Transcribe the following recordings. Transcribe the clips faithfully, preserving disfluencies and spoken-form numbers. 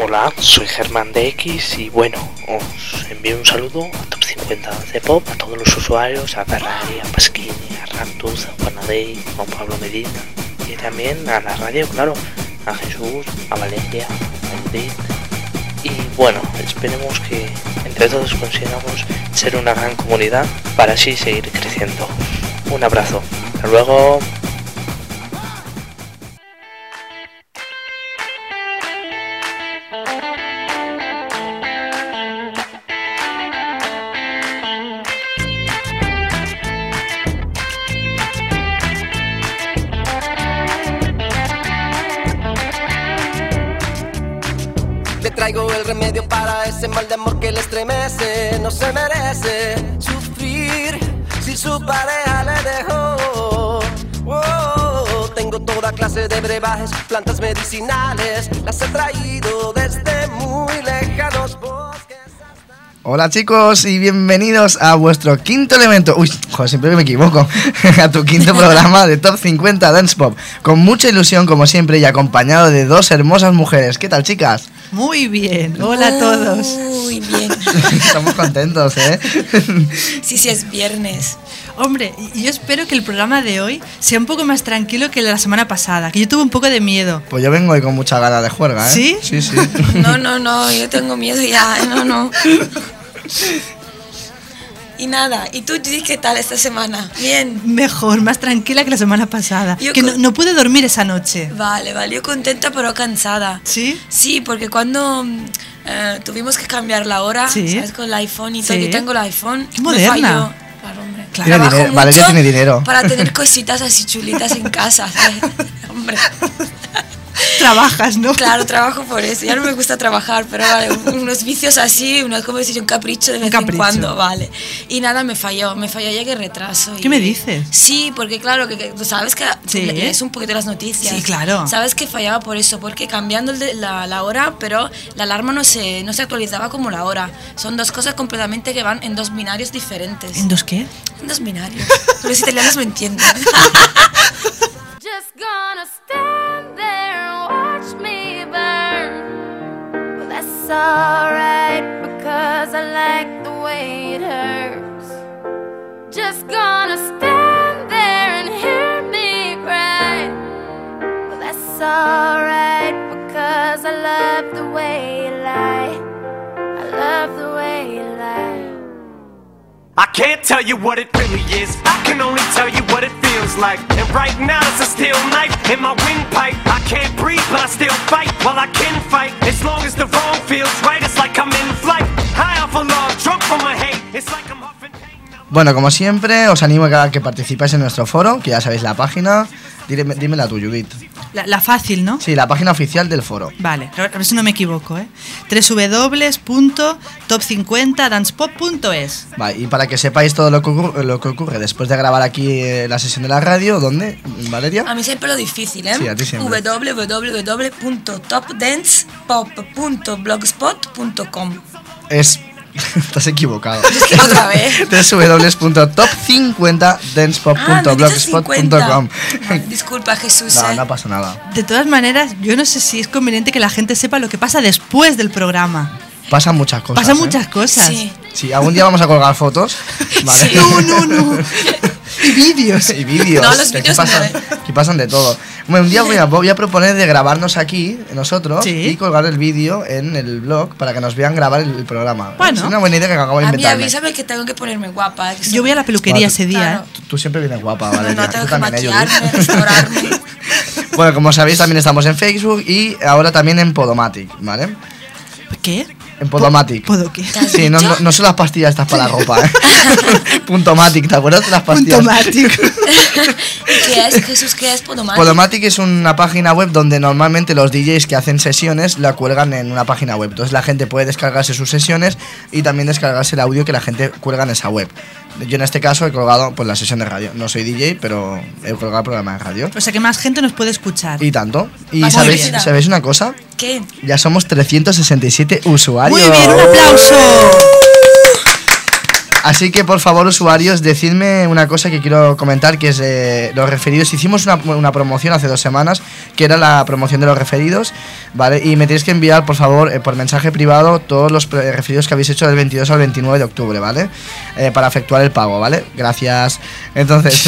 Hola, soy Germán de X y bueno, os envío un saludo a Top cincuenta de Pop, a todos los usuarios, a Ferrari, a Pasquini, a Rantuz, a Juanadei, a Juan Pablo Medina y también a la radio, claro, a Jesús, a Valeria, a Edith. Y bueno, esperemos que entre todos consigamos ser una gran comunidad para así seguir creciendo. Un abrazo, hasta luego. Traigo el remedio para ese mal de amor que le estremece. No se merece sufrir si su pareja le dejó. Oh, tengo toda clase de brebajes, plantas medicinales. Las he traído desde muy lejanos bosques. Hola chicos y bienvenidos a vuestro quinto elemento. Uy, joder, siempre me equivoco. A tu quinto programa de Top cincuenta Dance Pop. Con mucha ilusión como siempre y acompañado de dos hermosas mujeres. ¿Qué tal, chicas? Muy bien, hola a todos. Muy bien. Estamos contentos, ¿eh? Sí, sí, es viernes. Hombre, yo espero que el programa de hoy sea un poco más tranquilo que el de la semana pasada, que yo tuve un poco de miedo. Pues yo vengo hoy con mucha ganas de juerga, ¿eh? ¿Sí? Sí, sí. No, no, no, yo tengo miedo ya, no, no. Y nada, ¿y tú, Judy, qué tal esta semana? Bien. Mejor, más tranquila que la semana pasada. Yo que con... no, no pude dormir esa noche. Vale, vale, yo contenta pero cansada. ¿Sí? Sí, porque cuando eh, tuvimos que cambiar la hora, ¿Sí? ¿sabes? Con el iPhone y todo, ¿Sí? Yo tengo el iPhone. ¡Qué moderna! Me falló. Claro, hombre. Claro. Tiene dinero. Valeria tiene dinero. Para tener cositas así chulitas en casa, ¿sabes? Hombre. Trabajas, ¿no? Claro, trabajo por eso. Ya no me gusta trabajar, pero vale, unos vicios así, unos, como decir, un capricho de vez capricho. en cuando, vale. Y nada, me falló, me falló, llegué retraso. ¿Qué y... me dices? Sí, porque claro, que, que tú sabes que sí. lees un poquito las noticias. Sí, claro. Sabes que fallaba por eso, porque cambiando el de, la, la hora, pero la alarma no se, no se actualizaba como la hora. Son dos cosas completamente que van en dos binarios diferentes. ¿En dos qué? En dos binarios. Los italianos me entienden. Just gonna stand there and watch me burn. Well, that's alright because I like the way it hurts. Just gonna stand there and hear me cry. Well, that's alright because I love the way you lie. I love the way you lie. I can't tell you what it really is. I can only tell you what it feels like. And right now it's a steel knife in my windpipe. I can't breathe, but I still fight while I can fight. As long as the wrong feels right, it's like I'm in flight. High off of love, drunk from my hate. It's like I'm huffing. Bueno, como siempre, os animo a que participáis en nuestro foro, que ya sabéis la página. Dime, dímela tú, Judith. La, la fácil, ¿no? Sí, la página oficial del foro. Vale, a ver si no me equivoco, ¿eh? doble u doble u doble u punto top cincuenta dance pop punto es. Vale, y para que sepáis todo lo que ocurre, lo que ocurre después de grabar aquí eh, la sesión de la radio, ¿dónde, Valeria? A mí siempre lo difícil, ¿eh? Sí, a ti siempre. doble u doble u doble u punto top dance pop punto blogspot punto com. Es... Estás equivocado. Otra vez. doble u doble u doble u punto top cincuenta dance pop punto blogspot punto com. Vale, disculpa, Jesús. No, eh. no pasa nada. De todas maneras, yo no sé si es conveniente que la gente sepa lo que pasa después del programa. Pasan muchas cosas. Pasan ¿eh? muchas cosas. Sí. Sí, algún día vamos a colgar fotos. ¿Vale? Sí. No, no, no. Y vídeos. Y vídeos. No, los que vídeos aquí pasan, no, ¿eh? aquí pasan de todo. Bueno, un día voy a, voy a proponer de grabarnos aquí, nosotros, Sí. y colgar el vídeo en el blog para que nos vean grabar el, el programa. Bueno. Es una buena idea que acabo de A mí inventarme. avísame que tengo que ponerme guapa. eh, que Yo voy a la peluquería Bueno, ese día, claro. ¿eh? Tú, tú siempre vienes guapa, No, Valeria. no, tengo Tú que también, ¿eh, maquillarme, Judith? restaurarme. Bueno, como sabéis, también estamos en Facebook y ahora también en Podomatic, ¿vale? ¿Qué? En Podomatic. ¿Puedo qué? Sí, no, no, no son las pastillas estas para la ropa, ¿eh? Puntomatic, ¿te acuerdas de las pastillas? Puntomatic. ¿Qué es, Jesús? ¿Qué es Podomatic? Podomatic es una página web donde normalmente los D Js que hacen sesiones la cuelgan en una página web. Entonces la gente puede descargarse sus sesiones y también descargarse el audio que la gente cuelga en esa web. Yo en este caso he colgado pues, la sesión de radio. No soy D J, pero he colgado el programa de radio. O sea que más gente nos puede escuchar. Y tanto. Y Muy ¿sabéis, bien. ¿sabéis una cosa? ¿Qué? Ya somos trescientos sesenta y siete usuarios. Muy bien, un aplauso. Así que por favor, usuarios, decidme una cosa que quiero comentar, que es eh, los referidos. Hicimos una, una promoción hace dos semanas, que era la promoción de los referidos, ¿vale? Y me tenéis que enviar, por favor, eh, por mensaje privado, todos los pre- referidos que habéis hecho del veintidós al veintinueve de octubre, ¿vale? Eh, para efectuar el pago, ¿vale? Gracias. Entonces,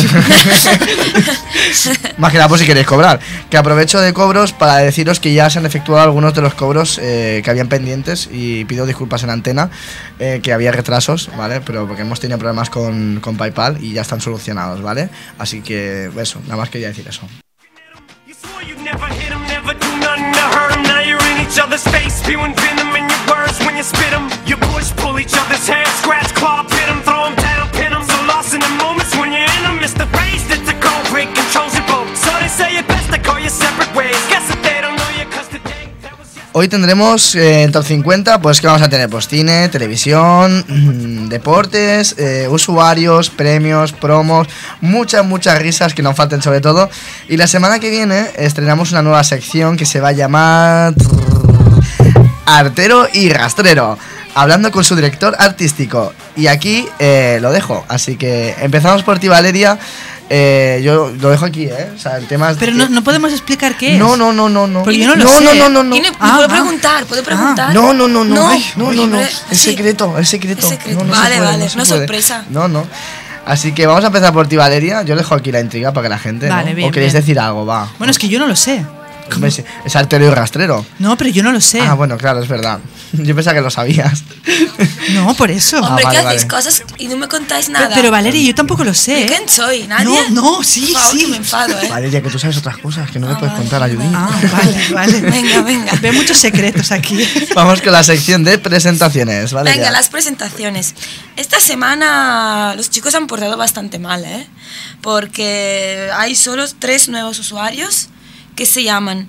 más que nada por si queréis cobrar. Que aprovecho de cobros para deciros que ya se han efectuado algunos de los cobros eh, que habían pendientes, y pido disculpas en antena, eh, que había retrasos, ¿vale? Pero porque hemos tenido problemas con, con PayPal y ya están solucionados, ¿vale? Así que eso, nada más quería decir eso. You swore you'd never hit 'em, never do nothing to hurt 'em. Now you're in each other's face, spewing venom in your words when you spit 'em. You push, pull each other's hair, scratch, claw, pit 'em, throw 'em down, pin 'em. So lost in the moments when you're in 'em, it's the rage that's the cold break controls you both. So they say it best to go your separate ways. Guess that they don't know you 'cause today that was yesterday. Hoy tendremos eh, en Top cincuenta, pues que vamos a tener pues cine, televisión, mm, deportes, eh, usuarios, premios, promos, muchas, muchas risas que no falten sobre todo. Y la semana que viene estrenamos una nueva sección que se va a llamar Artero y Rastrero, hablando con su director artístico. Y aquí eh, lo dejo, así que empezamos por ti, Valeria. Eh, yo lo dejo aquí, ¿eh? O sea, el tema es Pero que- no, no podemos explicar qué es. No, no, no, no, no. Porque yo no lo no, sé. no, no, no, no. Y no- Ah, ¿Puedo ah. preguntar? ¿Puedo preguntar? No, no, no, no, No, Ay, no, no, no, Oye, es sí. secreto, es secreto. Es secreto. No, no se Vale, puede, vale, no se una puede. sorpresa. No, no. Así que vamos a empezar por ti, Valeria. Yo dejo aquí la intriga para que la gente. Vale, ¿no? bien, ¿O queréis bien. decir algo? Va. Bueno, es que yo no lo sé. Hombre, Es, es artero y rastrero. No, pero yo no lo sé. Ah, bueno, claro, es verdad. Yo pensaba que lo sabías. No, por eso. Hombre, Ah, vale, ¿qué hacéis vale. cosas y no me contáis nada? Pero Valeria, yo tampoco lo sé. ¿Y ¿eh? quién soy? ¿Nadie? No, no, sí, Por favor, sí. que me enfado, ¿eh? Valeria, que tú sabes otras cosas que no me Ah, puedes vale, contar, ayudín. Ah, vale, vale. Venga, venga. Ve muchos secretos aquí. Vamos con la sección de presentaciones, Valeria. Venga, las presentaciones. Esta semana los chicos han portado bastante mal, ¿eh? Porque hay solo tres nuevos usuarios que se llaman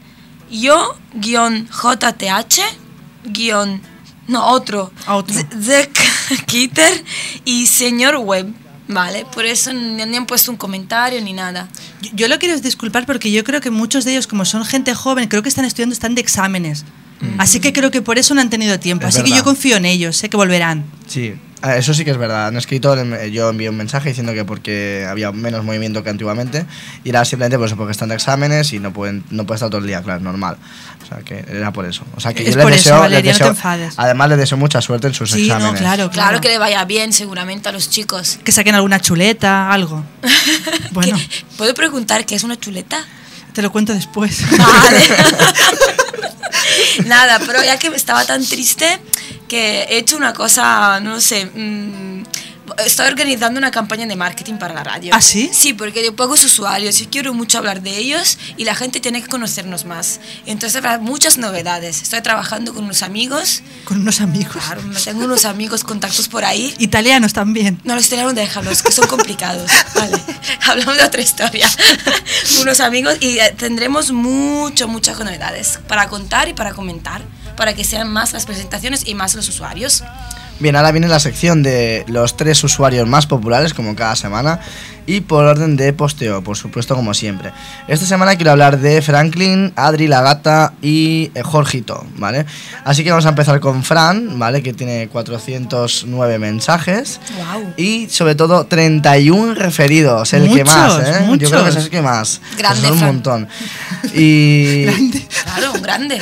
yo-J T H, guión, no, otro, Otro. Zek Kitter y Señor Web, ¿vale? Por eso ni ni han puesto un comentario ni nada. Yo, yo lo quiero disculpar porque yo creo que muchos de ellos, como son gente joven, creo que están estudiando, están de exámenes. Así que creo que por eso no han tenido tiempo. Es Así que verdad. yo confío en ellos, sé que volverán. Sí, ah, eso sí que es verdad. Han escrito, yo envié un mensaje diciendo que porque había menos movimiento que antiguamente, y era simplemente por eso, porque están de exámenes y no pueden no pueden estar todo el día, claro, normal. O sea, que era por eso. O sea, que Es yo les por eso, deseo, Valeria, les no te deseo- enfades. además les deseo mucha suerte en sus Sí, exámenes. no, claro, Claro claro. que le vaya bien seguramente a los chicos. Que saquen alguna chuleta, algo. Bueno, ¿Qué? ¿Puedo preguntar qué es una chuleta? te lo cuento después. Vale. Nada, pero ya que estaba tan triste que he hecho una cosa, no sé, mmm, estoy organizando una campaña de marketing para la radio. ¿Ah, sí? Sí, porque de pocos usuarios, yo quiero mucho hablar de ellos y la gente tiene que conocernos más. Entonces habrá muchas novedades. Estoy trabajando con unos amigos, Con unos amigos. claro, tengo unos amigos, contactos por ahí. Italianos también. No, los italianos déjalos, que son complicados. Vale, hablamos de otra historia. Unos amigos y eh, tendremos mucho, muchas novedades para contar y para comentar, para que sean más las presentaciones y más los usuarios. Bien, ahora viene la sección de los tres usuarios más populares, como cada semana, y por orden de posteo, por supuesto, como siempre. Esta semana quiero hablar de Franklin, Adri, la gata y eh, Jorgito, ¿vale? Así que vamos a empezar con Fran, ¿vale? Que tiene cuatrocientos nueve mensajes. Guau. Y sobre todo treinta y uno referidos, el que Muchos, más, ¿eh? Yo creo que muchos. es el que más. Grande, Son un Fran. montón. Y... Claro, un grande.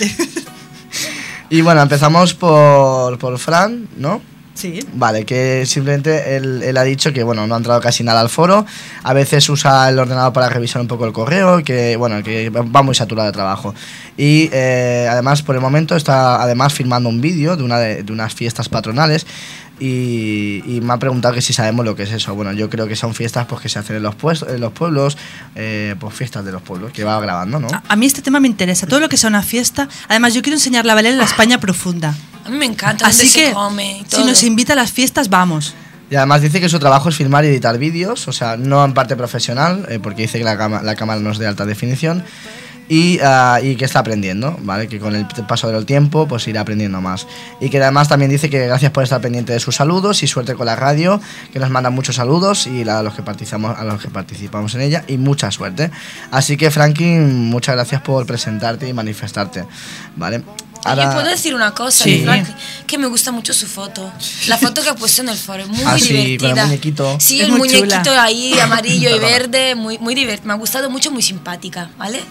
Y bueno, empezamos por, por Fran, ¿no? Sí. Vale, que simplemente él, él ha dicho que bueno, no ha entrado casi nada al foro. A veces usa el ordenador para revisar un poco el correo, que bueno, que va muy saturado de trabajo. Y eh, además, por el momento, está además filmando un vídeo de, una de, de unas fiestas patronales. Y, y me ha preguntado que si sabemos lo que es eso. Bueno, yo creo que son fiestas pues, que se hacen en los, pues, en los pueblos, eh, pues fiestas de los pueblos, que va grabando, ¿no? A, a mí este tema me interesa. Todo lo que sea una fiesta. Además, yo quiero enseñarle a Valeria la España profunda. A mí me encanta dónde Así se que, come y si todo. nos invita a las fiestas, vamos. Y además dice que su trabajo es filmar y editar vídeos, o sea, no en parte profesional, eh, porque dice que la, cama, la cámara no es de alta definición, y, uh, y que está aprendiendo, ¿vale? Que con el paso del tiempo pues irá aprendiendo más. Y que además también dice que gracias por estar pendiente de sus saludos y suerte con la radio, que nos mandan muchos saludos y la, a, los que participamos, a los que participamos en ella, y mucha suerte. Así que Franklin, muchas gracias por presentarte y manifestarte, ¿vale? Ahora- Oye, ¿puedo decir una cosa? Sí. Frank? Que me gusta mucho su foto. La foto que ha puesto en el foro, muy Ah, sí, con el divertida. muñequito. Sí, Es el muy muñequito chula. ahí, amarillo y Perdona. verde, muy, muy divertido. Me ha gustado mucho, muy simpática, ¿vale?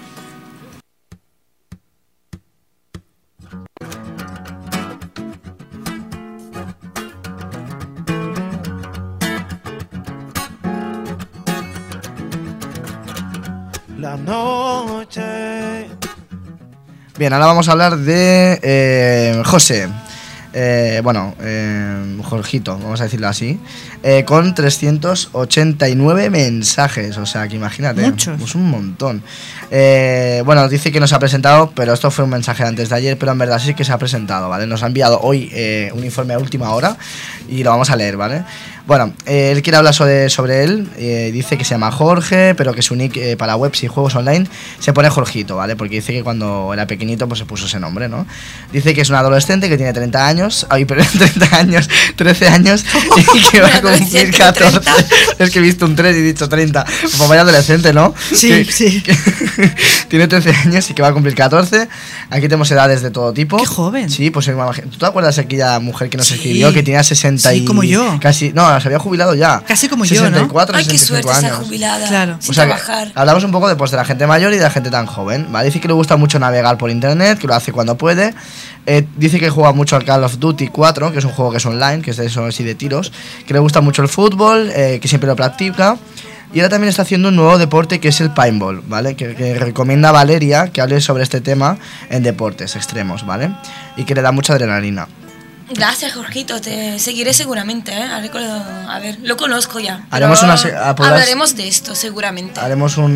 La noche. Bien, ahora vamos a hablar de eh, José. Eh, bueno, eh, Jorgito, vamos a decirlo así. Eh, con trescientos ochenta y nueve mensajes, o sea que imagínate. Muchos. Pues un montón. Eh, bueno, dice que nos ha presentado, pero esto fue un mensaje antes de ayer, pero en verdad sí que se ha presentado, ¿vale? Nos ha enviado hoy eh, un informe a última hora y lo vamos a leer, ¿vale? Bueno, eh, él quiere hablar sobre, sobre él, eh, dice que se llama Jorge, pero que su nick eh, para webs y juegos online se pone Jorgito, ¿vale? Porque dice que cuando era pequeñito pues se puso ese nombre, ¿no? Dice que es un adolescente que tiene treinta años, ay, pero treinta años, trece años y que va a cumplir Adolescente, catorce. treinta. Es que he visto un tres y he dicho treinta. Pues vaya adolescente, ¿no? Sí, Que- sí. que tiene trece años y que va a cumplir catorce. Aquí tenemos edades de todo tipo. ¡Qué joven! Sí, pues imagínate. ¿Tú te acuerdas de aquella mujer que nos Sí. escribió que tenía sesenta y Sí, como yo. Casi, no, se había jubilado ya. Casi como yo, ¿no? sesenta y cuatro, Ay, qué sesenta y cinco suerte estar años. jubilada. Claro. Sin O sea, que trabajar. hablamos un poco de, pues, de la gente mayor y de la gente tan joven, ¿vale? Dice que le gusta mucho navegar por internet, que lo hace cuando puede. Eh, dice que juega mucho al Call of Duty cuatro, que es un juego que es online, que es de eso así de tiros. Que le gusta mucho el fútbol, eh, que siempre lo practica. Y ahora también está haciendo un nuevo deporte que es el paintball, ¿vale? Que, que recomienda a Valeria que hable sobre este tema en deportes extremos, ¿vale? Y que le da mucha adrenalina. Gracias, Jorgito. Te seguiré seguramente, ¿eh? A ver, con- a ver, lo conozco ya. Haremos pero una se- ah, podrás- Hablaremos de esto, seguramente. Haremos un,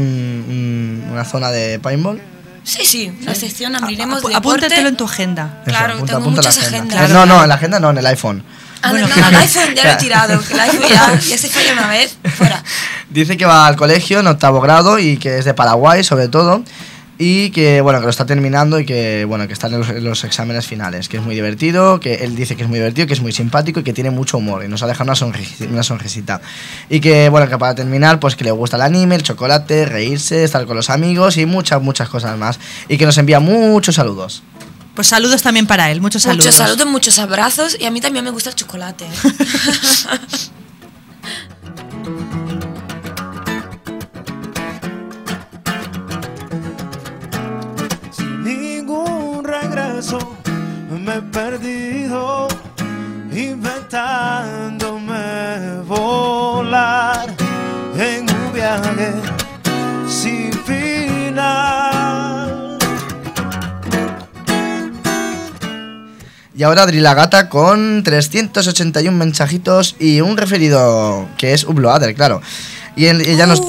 un- una zona de paintball. Sí, sí, la sección abriremos Ap- de Apúntatelo en tu agenda. Eso, Claro, apunta- tengo apunta en la muchas agenda. agendas. Eh, No, no, en la agenda no, en el iPhone. Ah, Bueno, no, claro. el iPhone ya lo he tirado, que el iPhone ya, ya se falla una vez, fuera. Dice que va al colegio en octavo grado y que es de Paraguay, sobre todo. Y que, bueno, que lo está terminando y que, bueno, que está en los, en los exámenes finales. Que es muy divertido, que él dice que es muy divertido, que es muy simpático y que tiene mucho humor. Y nos ha dejado una, sonrisi- una sonrisita. Y que, bueno, que para terminar, pues que le gusta el anime, el chocolate, reírse, estar con los amigos y muchas, muchas cosas más. Y que nos envía muchos saludos. Pues saludos también para él, muchos saludos. Muchos saludos, muchos abrazos y a mí también me gusta el chocolate. ¿eh? Sin ningún regreso me he perdido inventándome volar en un viaje sin final. Y ahora Adri la Gata con trescientos ochenta y uno mensajitos y un referido que es Uploader, claro. Y él- ella nos...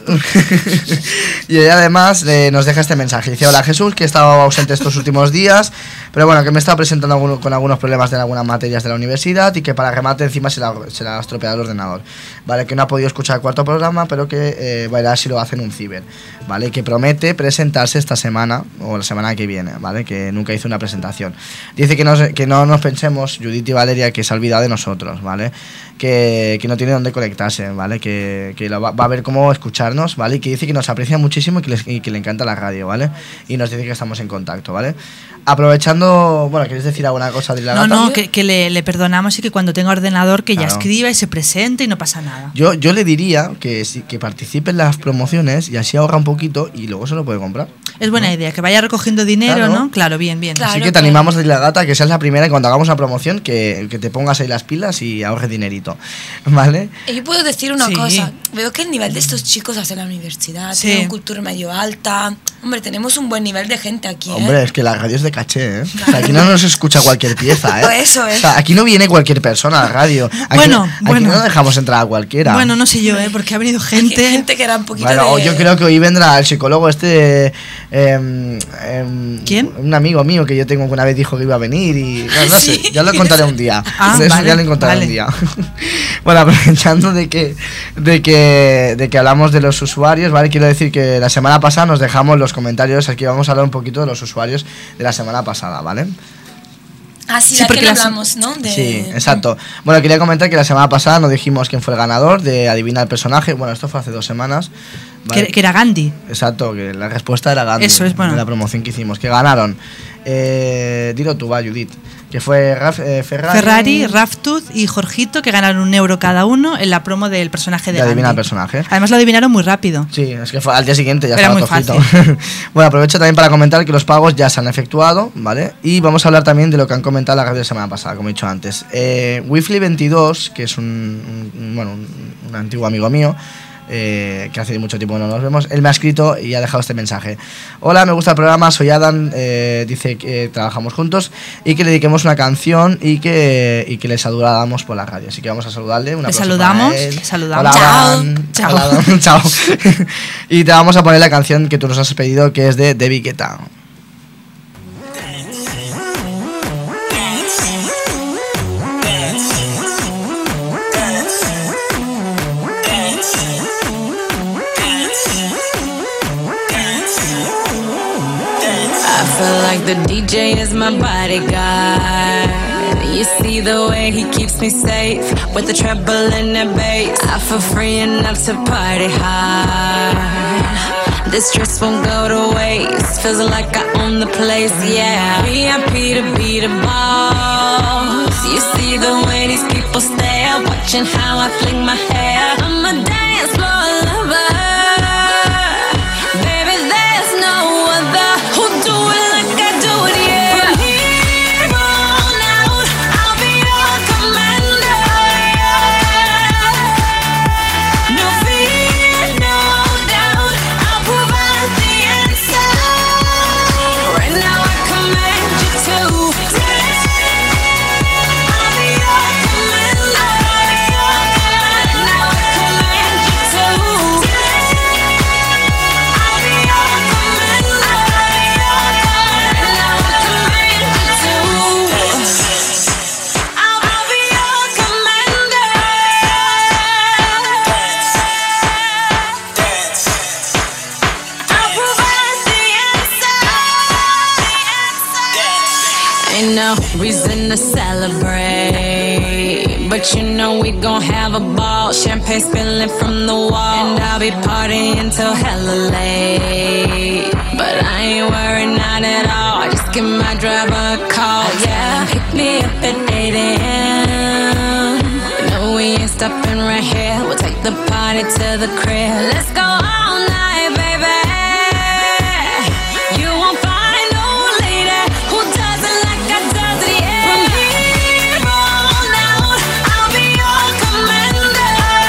y ella además eh, nos deja este mensaje. Dice: hola Jesús, que he estado ausente estos últimos días, pero bueno, que me he estado presentando alguno- con algunos problemas de algunas materias de la universidad y que para remate encima se la, se la ha estropeado el ordenador. Vale, que no ha podido escuchar el cuarto programa, pero que eh, verá si lo hace en un ciber. Vale, que promete presentarse esta semana o la semana que viene, vale, que nunca hizo una presentación. Dice que no, se- que no nos pensemos, Judith y Valeria, que se ha olvidado de nosotros, vale, que, que no tiene dónde conectarse, vale, que, que lo va, va a ver cómo escucharnos, vale, y que dice que nos aprecia muchísimo y que, les- y que le encanta la radio, vale, y nos dice que estamos en contacto, vale. Aprovechando, bueno, ¿quieres decir alguna cosa de la No, Gata? no, que, que le, le perdonamos y que cuando tenga ordenador que ya Claro. escriba y se presente y no pasa nada. Yo, yo le diría que, sí, que participe en las promociones y así ahorra un poquito y luego se lo puede comprar. Es buena idea, que vaya recogiendo dinero, Claro. ¿no? Claro, bien, bien. Claro. Así que te claro. animamos desde la Gata que seas la primera y cuando hagamos una promoción que, que te pongas ahí las pilas y ahorres dinerito, ¿vale? Y yo puedo decir una Sí. cosa, veo que el nivel de estos chicos hacia la universidad, Sí. tienen cultura medio alta. Hombre, tenemos un buen nivel de gente aquí, ¿eh? Hombre, es que la radio es de caché, ¿eh? O sea, aquí no nos escucha cualquier pieza, ¿eh? Eso es. O sea, aquí no viene cualquier persona a la radio. Aquí, Bueno, aquí bueno. no dejamos entrar a cualquiera. Bueno, no sé yo, ¿eh? Porque ha venido Gente, gente... gente que era un poquito Bueno, de... yo creo que hoy vendrá el psicólogo este... em, em, ¿Quién? Un amigo mío que yo tengo que una vez dijo que iba a venir y... No, no Sí. sé, ya lo contaré un día. Ah, Eso vale, ya lo contaré vale. un día. Bueno, aprovechando de que, de, que, de que hablamos de los usuarios, ¿vale? Quiero decir que la semana pasada nos dejamos los comentarios, aquí vamos a hablar un poquito de los usuarios de la semana pasada, ¿vale? Ah, sí, Sí, la porque que las- hablamos, ¿no? De... Sí, exacto. Bueno, quería comentar que la semana pasada nos dijimos quién fue el ganador de adivinar el personaje. Bueno, esto fue hace dos semanas. Vale. Que, que era Gandhi. Exacto, que la respuesta era Gandhi. Eso es, bueno. De la promoción que hicimos, que ganaron. Eh, dilo tú, va, Judith. Que fue Raf, eh, Ferrari. Ferrari, Raftuz y Jorgito, que ganaron un euro cada uno en la promo del personaje de De adivina el Gandhi. personaje. Además lo adivinaron muy rápido. Sí, es que fue al día siguiente ya Era estaba muy todo escrito. Bueno, aprovecho también para comentar que los pagos ya se han efectuado, ¿vale? Y vamos a hablar también de lo que han comentado la radio de semana pasada, como he dicho antes. Eh, Wifly veintidós, que es un, un- bueno, un, un antiguo amigo mío, eh, que hace mucho tiempo que no nos vemos, él me ha escrito y ha dejado este mensaje. Hola, me gusta el programa, soy Adam, eh, dice que trabajamos juntos y que le dediquemos una canción y que, y que le saludamos por la radio. Así que vamos a saludarle. Un Le aplauso saludamos, para él. le saludamos. Hola, Chao. Adam. Chao. Hola, Adam. Chao. Y te vamos a poner la canción que tú nos has pedido, que es de David Guetta. I feel like the D J is my bodyguard. You see the way he keeps me safe with the treble and the bass. I feel free enough to party hard. This stress won't go to waste. Feels like I own the place, yeah. V I P to be the boss. You see the way these people stare, watching how I fling my hair. I'm a dance floor lover. Baby, there's no other who do it like I do it, yeah. From here on out, I'll be your commander. No fear, no doubt, I'll provide the answer. Right now I command you to dance. I'll be your commander. Right now I command you to dance. I'll be your commander. Right now I command you to. I'll be your commander. I'll provide the answer. Ain't no reason to celebrate, but you know we gon' have a ball. Champagne spilling from the wall, and I'll be partying till hella late. But I ain't worried, not at all. Just give my driver a call, yeah. Pick me up at eight a.m. No, we ain't stopping right here. We'll take the party to the crib. Let's go all night, baby. You won't find no lady who does it like I does it, yeah. From here on out, I'll be your commander.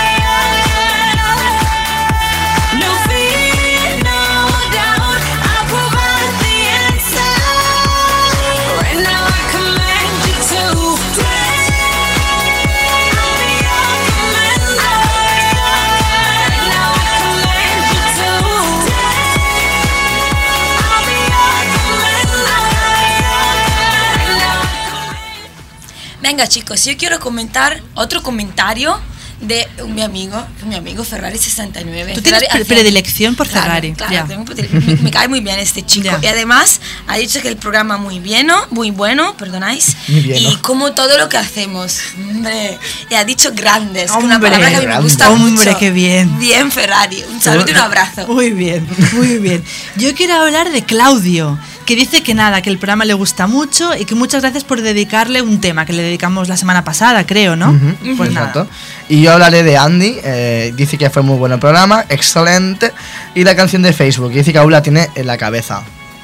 No fear, no doubt, I'll provide the answer. Right now I command you to dance. I'll be your commander. Right now I command you to dance. I'll be your commander. Right now I command. Venga, chicos, yo quiero comentar otro comentario de mi amigo, mi amigo Ferrari sesenta y nueve. Tú tienes Ferrari pre- hace- predilección por Claro, Ferrari. Claro, Ya. tengo predile- me, me cae muy bien este chico. Ya. Y además ha dicho que el programa muy bien, muy bueno, perdonáis. Muy bien, Y ¿no? como todo lo que hacemos. Hombre, y ha dicho grandes, que es una Hombre, palabra que a mí me grande. gusta Hombre, mucho. qué bien. Bien, Ferrari. Un saludo y un abrazo. Muy bien, muy bien. Yo quiero hablar de Claudio, que dice que nada, que el programa le gusta mucho y que muchas gracias por dedicarle un tema que le dedicamos la semana pasada, creo, ¿no? Ujú, Pues exacto. nada. Y yo hablaré de Andy, eh, dice que fue muy bueno el programa, excelente. Y la canción de Facebook, dice que aún la tiene en la cabeza.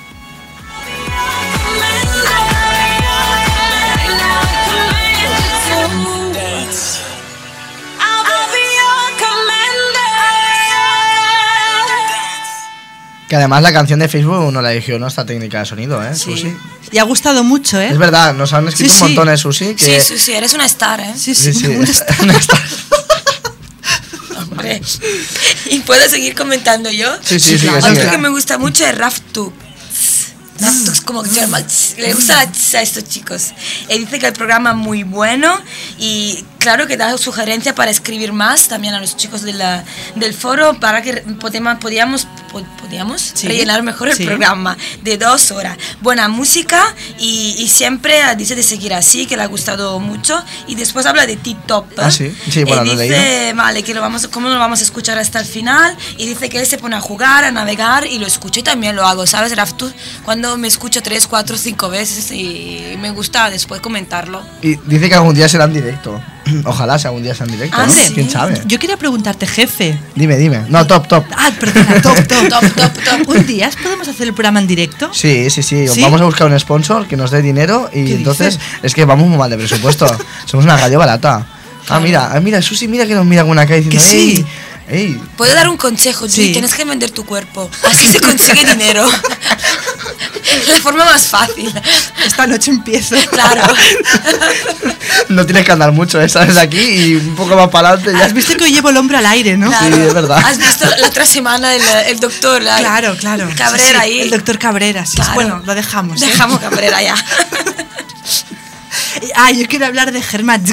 Que además la canción de Facebook no la eligió nuestra técnica de sonido, ¿eh? Sí. Susi. Y ha gustado mucho, ¿eh? Es verdad, nos han escrito Sí, un sí. montón de Susi. Que... Sí, sí, sí, eres una star, ¿eh? Sí, Sí, sí, sí, una está- esta- está- Hombre. ¿Y puedo seguir comentando yo? Sí, sí, sí, Otro sigue. que me gusta mucho es Raftux. Raftux como que llama, tss, le gusta la tss a estos chicos. Y dice que el programa muy bueno y claro que da sugerencias para escribir más también a los chicos de la, del foro para que podemos, podíamos po- podíamos Sí. rellenar mejor el Sí. programa de dos horas. Buena música y, y siempre dice de seguir así, que le ha gustado mucho. Y después habla de TikTok. ¿eh? Ah, sí. Sí, bueno, y lo he dice, vale, que lo vamos, cómo lo vamos a escuchar hasta el final. Y dice que él se pone a jugar, a navegar y lo escucho y también lo hago, ¿sabes? Raf, tú, cuando me escucho tres, cuatro, cinco veces y me gusta después comentarlo. Y dice que algún día será en directo. Ojalá sea algún día sea en directo, Ah, ¿no? sí. ¿Quién sabe? Yo quería preguntarte, jefe. Dime, dime. No, top, top. Ah, perdona, top, top. Top, top, top. ¿Un día podemos hacer el programa en directo? Sí, sí, sí, ¿Sí? vamos a buscar un sponsor que nos dé dinero y ¿Qué entonces dices? es que vamos muy mal de presupuesto. Somos una radio barata. Ah, mira, ah, mira, Susi, mira que nos mira con una cara diciendo, Que sí. ey, ey. Puedo dar un consejo, Judy, Sí. tienes que vender tu cuerpo, así se consigue dinero. La forma más fácil. Esta noche empiezo. Claro. No tienes que andar mucho, ¿eh? Sales de aquí y un poco más para adelante ya. Has visto que hoy llevo el hombro al aire, ¿no? Claro. Sí, es verdad. Has visto la otra semana el, el doctor la- Claro, claro. Cabrera Sí, sí, ahí. El doctor Cabrera, sí. Claro. Bueno, lo dejamos. ¿eh? Dejamos Cabrera ya. Ah, yo quiero hablar de Germán.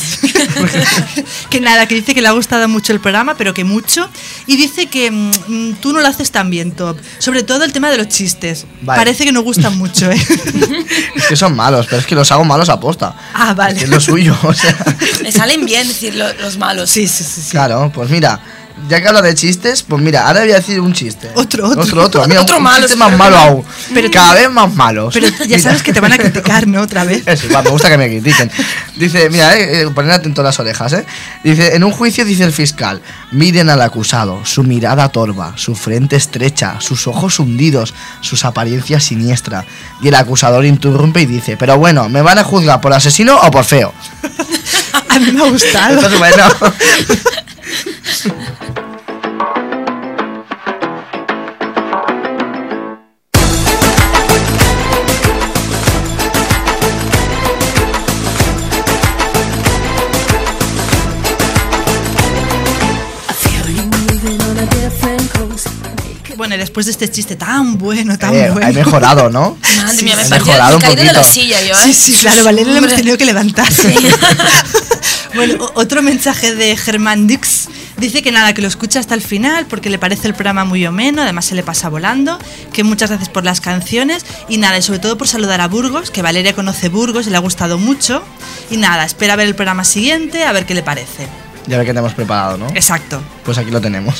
Que nada, que dice que le ha gustado mucho el programa, pero que mucho. Y dice que mm, tú no lo haces tan bien, Top. Sobre todo el tema de los chistes. Vale. Parece que no gustan mucho, ¿eh? Es que son malos, pero es que los hago malos a posta. Ah, vale. Es que es lo suyo, o sea. Le salen bien decir lo- los malos. Sí, sí, sí. sí. Claro, pues mira, ya que habla de chistes, pues mira, ahora voy a decir un chiste. Otro, otro. Otro, otro. Mira, Otro un, malo, chiste sí, más pero malo no. aún. Pero- Cada vez más malos. Pero ya Mira. sabes que te van a criticar, ¿no? Otra vez. Es igual, me gusta que me critiquen. Dice, mira, eh, eh, poner atento a las orejas, ¿eh? Dice, en un juicio dice el fiscal, miren al acusado, su mirada torva, su frente estrecha, sus ojos hundidos, sus apariencias siniestra. Y el acusador interrumpe y dice, pero bueno, ¿me van a juzgar por asesino o por feo? A mí me ha gustado. Esto es bueno. Bueno, y después de este chiste tan bueno, tan Eh, bueno. he mejorado, ¿no? Madre mía, me he parecía mejorado un me he caído de la poquito. silla yo, ¿eh? Sí, sí, claro, Valeria le hemos Hombre. tenido que levantar. Sí. Bueno, o- otro mensaje de Germán Dix. Dice que nada, que lo escucha hasta el final porque le parece el programa muy ameno, además se le pasa volando, que muchas gracias por las canciones y nada, y sobre todo por saludar a Burgos, que Valeria conoce Burgos y le ha gustado mucho. Y nada, espera ver el programa siguiente, a ver qué le parece. Ya ve que tenemos preparado, ¿no? Exacto. Pues aquí lo tenemos.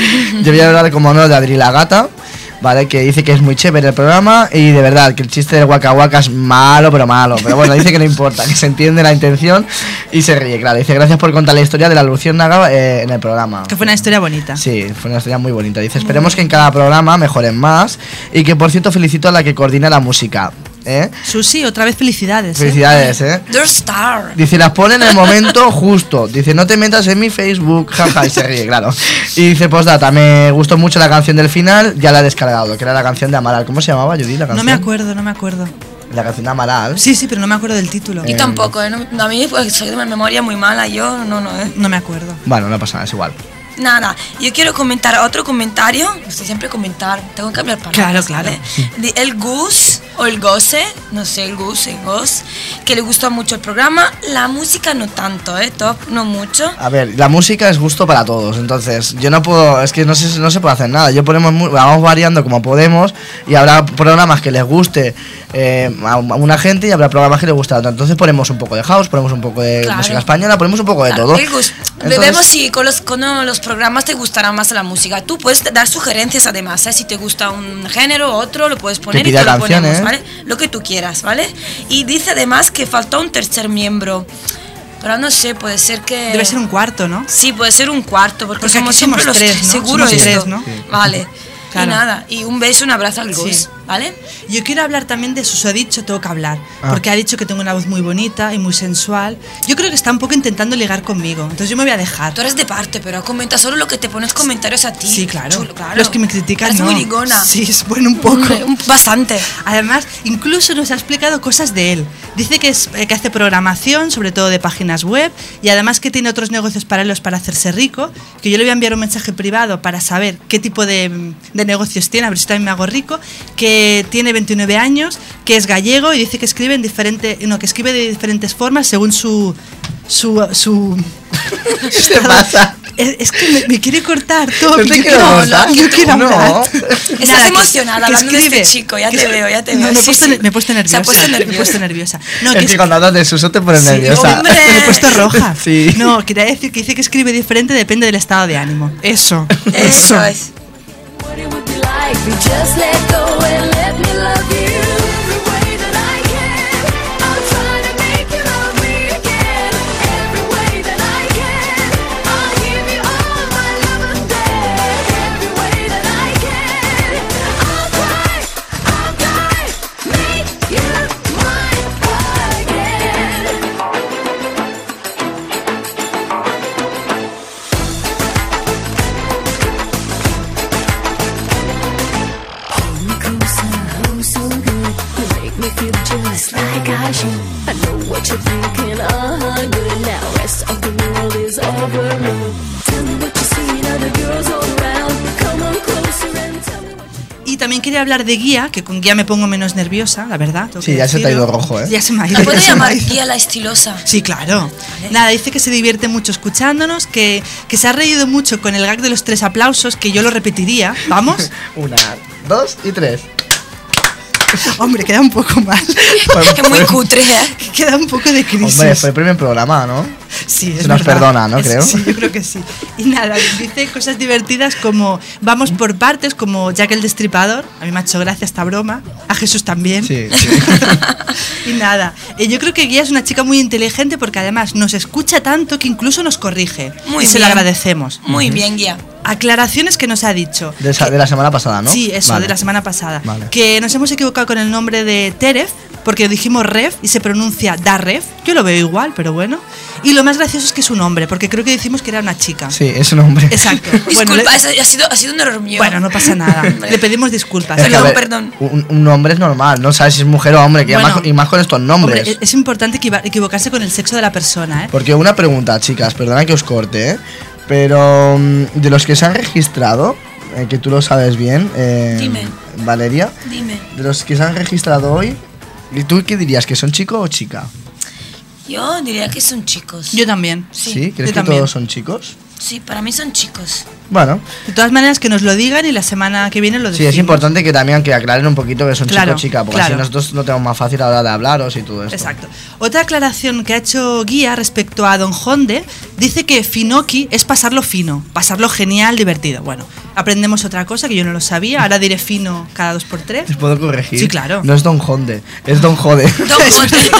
Yo voy a hablar como no de Adri la Gata, ¿vale? Que dice que es muy chévere el programa y de verdad que el chiste del Waka Waka es malo, pero malo. Pero bueno, dice que no importa, que se entiende la intención y se ríe, claro. Dice gracias por contar la historia de la luciérnaga eh, en el programa. Que fue una historia bonita. Sí, fue una historia muy bonita. Dice, esperemos que en cada programa mejoren más y que por cierto felicito a la que coordina la música. ¿Eh? Susi, otra vez felicidades. ¿eh? Felicidades, ¿eh? The Star. Dice, las pone en el momento justo. Dice, no te metas en mi Facebook. Jaja, y se ríe, claro. Y dice, postdata, me gustó mucho la canción del final, ya la he descargado, que era la canción de Amaral. ¿Cómo se llamaba, Judy, la canción? No me acuerdo, no me acuerdo. La canción de Amaral. Sí, sí, pero no me acuerdo del título. Yo tampoco, ¿eh? No, a mí pues, soy de una memoria muy mala, yo no, no, ¿eh? No me acuerdo. Bueno, no pasa nada, es igual. Nada, yo quiero comentar otro comentario. Usted siempre comentar, tengo que cambiar palabras. Claro, claro. ¿vale? De el Gus o el Goce, no sé, el Gus, el Gus, que le gustó mucho el programa. La música no tanto, ¿eh? Top, no mucho. A ver, la música es gusto para todos, entonces yo no puedo, es que no se, no se puede hacer nada. Yo ponemos, mu- vamos variando como podemos y habrá programas que les guste eh, a una gente y habrá programas que les guste a otra. Entonces ponemos un poco de house, ponemos un poco de Claro. música española, ponemos un poco de Claro, todo. el Gus. Entonces- Vemos si con los, con los programas te gustará más la música. Tú puedes dar sugerencias además, ¿eh? Si te gusta un género o otro, lo puedes poner y pida te lo canciones. ponemos, ¿vale? Lo que tú quieras, ¿vale? Y dice además que faltó un tercer miembro. Pero no sé, puede ser que... Debe ser un cuarto, ¿no? Sí, puede ser un cuarto, porque, Porque somos aquí siempre somos los tres, ¿no? Seguro Somos esto. tres, ¿no? Sí. Vale. Claro. Y nada, y un beso, un abrazo al Gus, Sí. ¿vale? Yo quiero hablar también de Suso ha dicho, tengo que hablar. Ah. Porque ha dicho que tengo una voz muy bonita y muy sensual. Yo creo que está un poco intentando ligar conmigo. Entonces yo me voy a dejar. Tú eres de parte, pero comenta solo lo que te pones comentarios a ti. Sí, claro. Chulo, claro. Los que me critican, Eres no. muy ligona. Sí, es bueno un poco. Hombre, un- bastante. Además, incluso nos ha explicado cosas de él. Dice que, es, eh, que hace programación, sobre todo de páginas web, y además que tiene otros negocios paralelos para hacerse rico, que yo le voy a enviar un mensaje privado para saber qué tipo de, de negocios tiene, a ver si también me hago rico, que tiene veintinueve años, que es gallego y dice que escribe, en diferente, no, que escribe de diferentes formas según su... su, su ¿Qué pasa? Es, es que me, me quiere cortar todo. No te yo quiero cortar. no, yo quiero No. hablar. Estás Nada, que- emocionada que hablando de escribe. este chico, ya Que- te veo, ya te No, veo. me, he Sí, puesto, sí. me he puesto nerviosa. Se ha puesto Me he nerviosa. puesto nerviosa. No, Es que que es- cuando hablas de Suso te pones Sí, nerviosa. hombre. me he puesto roja. Sí. No, quería decir que dice que escribe diferente, depende del estado de ánimo. Eso. Eso es. What it would be like if you just let go and let me love you every way that I can. I'll try to make you love me again every way that I can. I'll give you all my love and then every way that I can. I'll try, I'll try, make you mine again. Oh, so good. You make me feel just like I should. I know what you're thinking. Uh-huh, good. Now rest of the world is over me. Tell me what you see. Other girls all around. Come on closer and tell me what you... Y también quería hablar de Guía, que con Guía me pongo menos nerviosa, la verdad. tengo Sí, que ya se te ha decirlo. ido rojo, ¿eh? Ya se me ha ido. ¿La puedo ya se me ha llamar ido. Guía la estilosa? Sí, claro. Nada, dice que se divierte mucho escuchándonos, que, que se ha reído mucho con el gag de los tres aplausos, que yo lo repetiría. ¿Vamos? Una, dos y tres. Hombre, queda un poco mal. Es muy cutre, ¿eh? Queda un poco de crisis. Hombre, fue el primer programa, ¿no? Sí, es Se nos verdad. perdona, ¿no? Es- Creo. Sí, yo creo que sí. Y nada, dice cosas divertidas como vamos por partes, como Jack el Destripador. A mí me ha hecho gracia esta broma. A Jesús también. Sí, sí. Y nada, eh, yo creo que Guía es una chica muy inteligente porque además nos escucha tanto que incluso nos corrige. Muy y se lo bien. agradecemos. Muy bien, Guía. Aclaraciones que nos ha dicho. De, esa- de la semana pasada, ¿no? Sí, eso, Vale. de la semana pasada. Vale. Que nos hemos equivocado con el nombre de Teref, porque dijimos Ref y se pronuncia Daref. Yo lo veo igual, pero bueno. Y lo más gracioso es que es un hombre, porque creo que decimos que era una chica. Sí, es un hombre. Exacto. Disculpa, Bueno, le- es- ha, sido, ha sido un error mío. bueno, no pasa nada. Le pedimos disculpas. Es que, a Perdón, ver, perdón. Un, un hombre es normal, no sabes si es mujer o hombre, que Bueno, además- y más con estos nombres. Hombre, es- es importante equiva- equivocarse con el sexo de la persona, ¿eh? Porque una pregunta, chicas, perdona que os corte, ¿eh? Pero mm, de los que se han registrado, eh, que tú lo sabes bien, eh, Dime. Valeria, Dime. de los que se han registrado hoy, ¿y tú qué dirías? ¿Que son chico o chica? Yo diría que son chicos. Yo también. Sí, ¿Crees yo que también. todos son chicos? Sí, para mí son chicos. Bueno, De todas maneras, que nos lo digan y la semana que viene lo sí, decimos. es importante que también que aclaren un poquito que son Claro, chico o chica, porque claro. así nosotros lo tenemos más fácil a la hora de hablaros y todo esto. Exacto. Otra aclaración que ha hecho Guía respecto a Don Honde, dice que Finoki es pasarlo fino, pasarlo genial, divertido. Bueno, aprendemos otra cosa que yo no lo sabía, ahora diré fino cada dos por tres. ¿Les puedo corregir? Sí, claro. No es Don Honde, es Don Jode. Don Jode.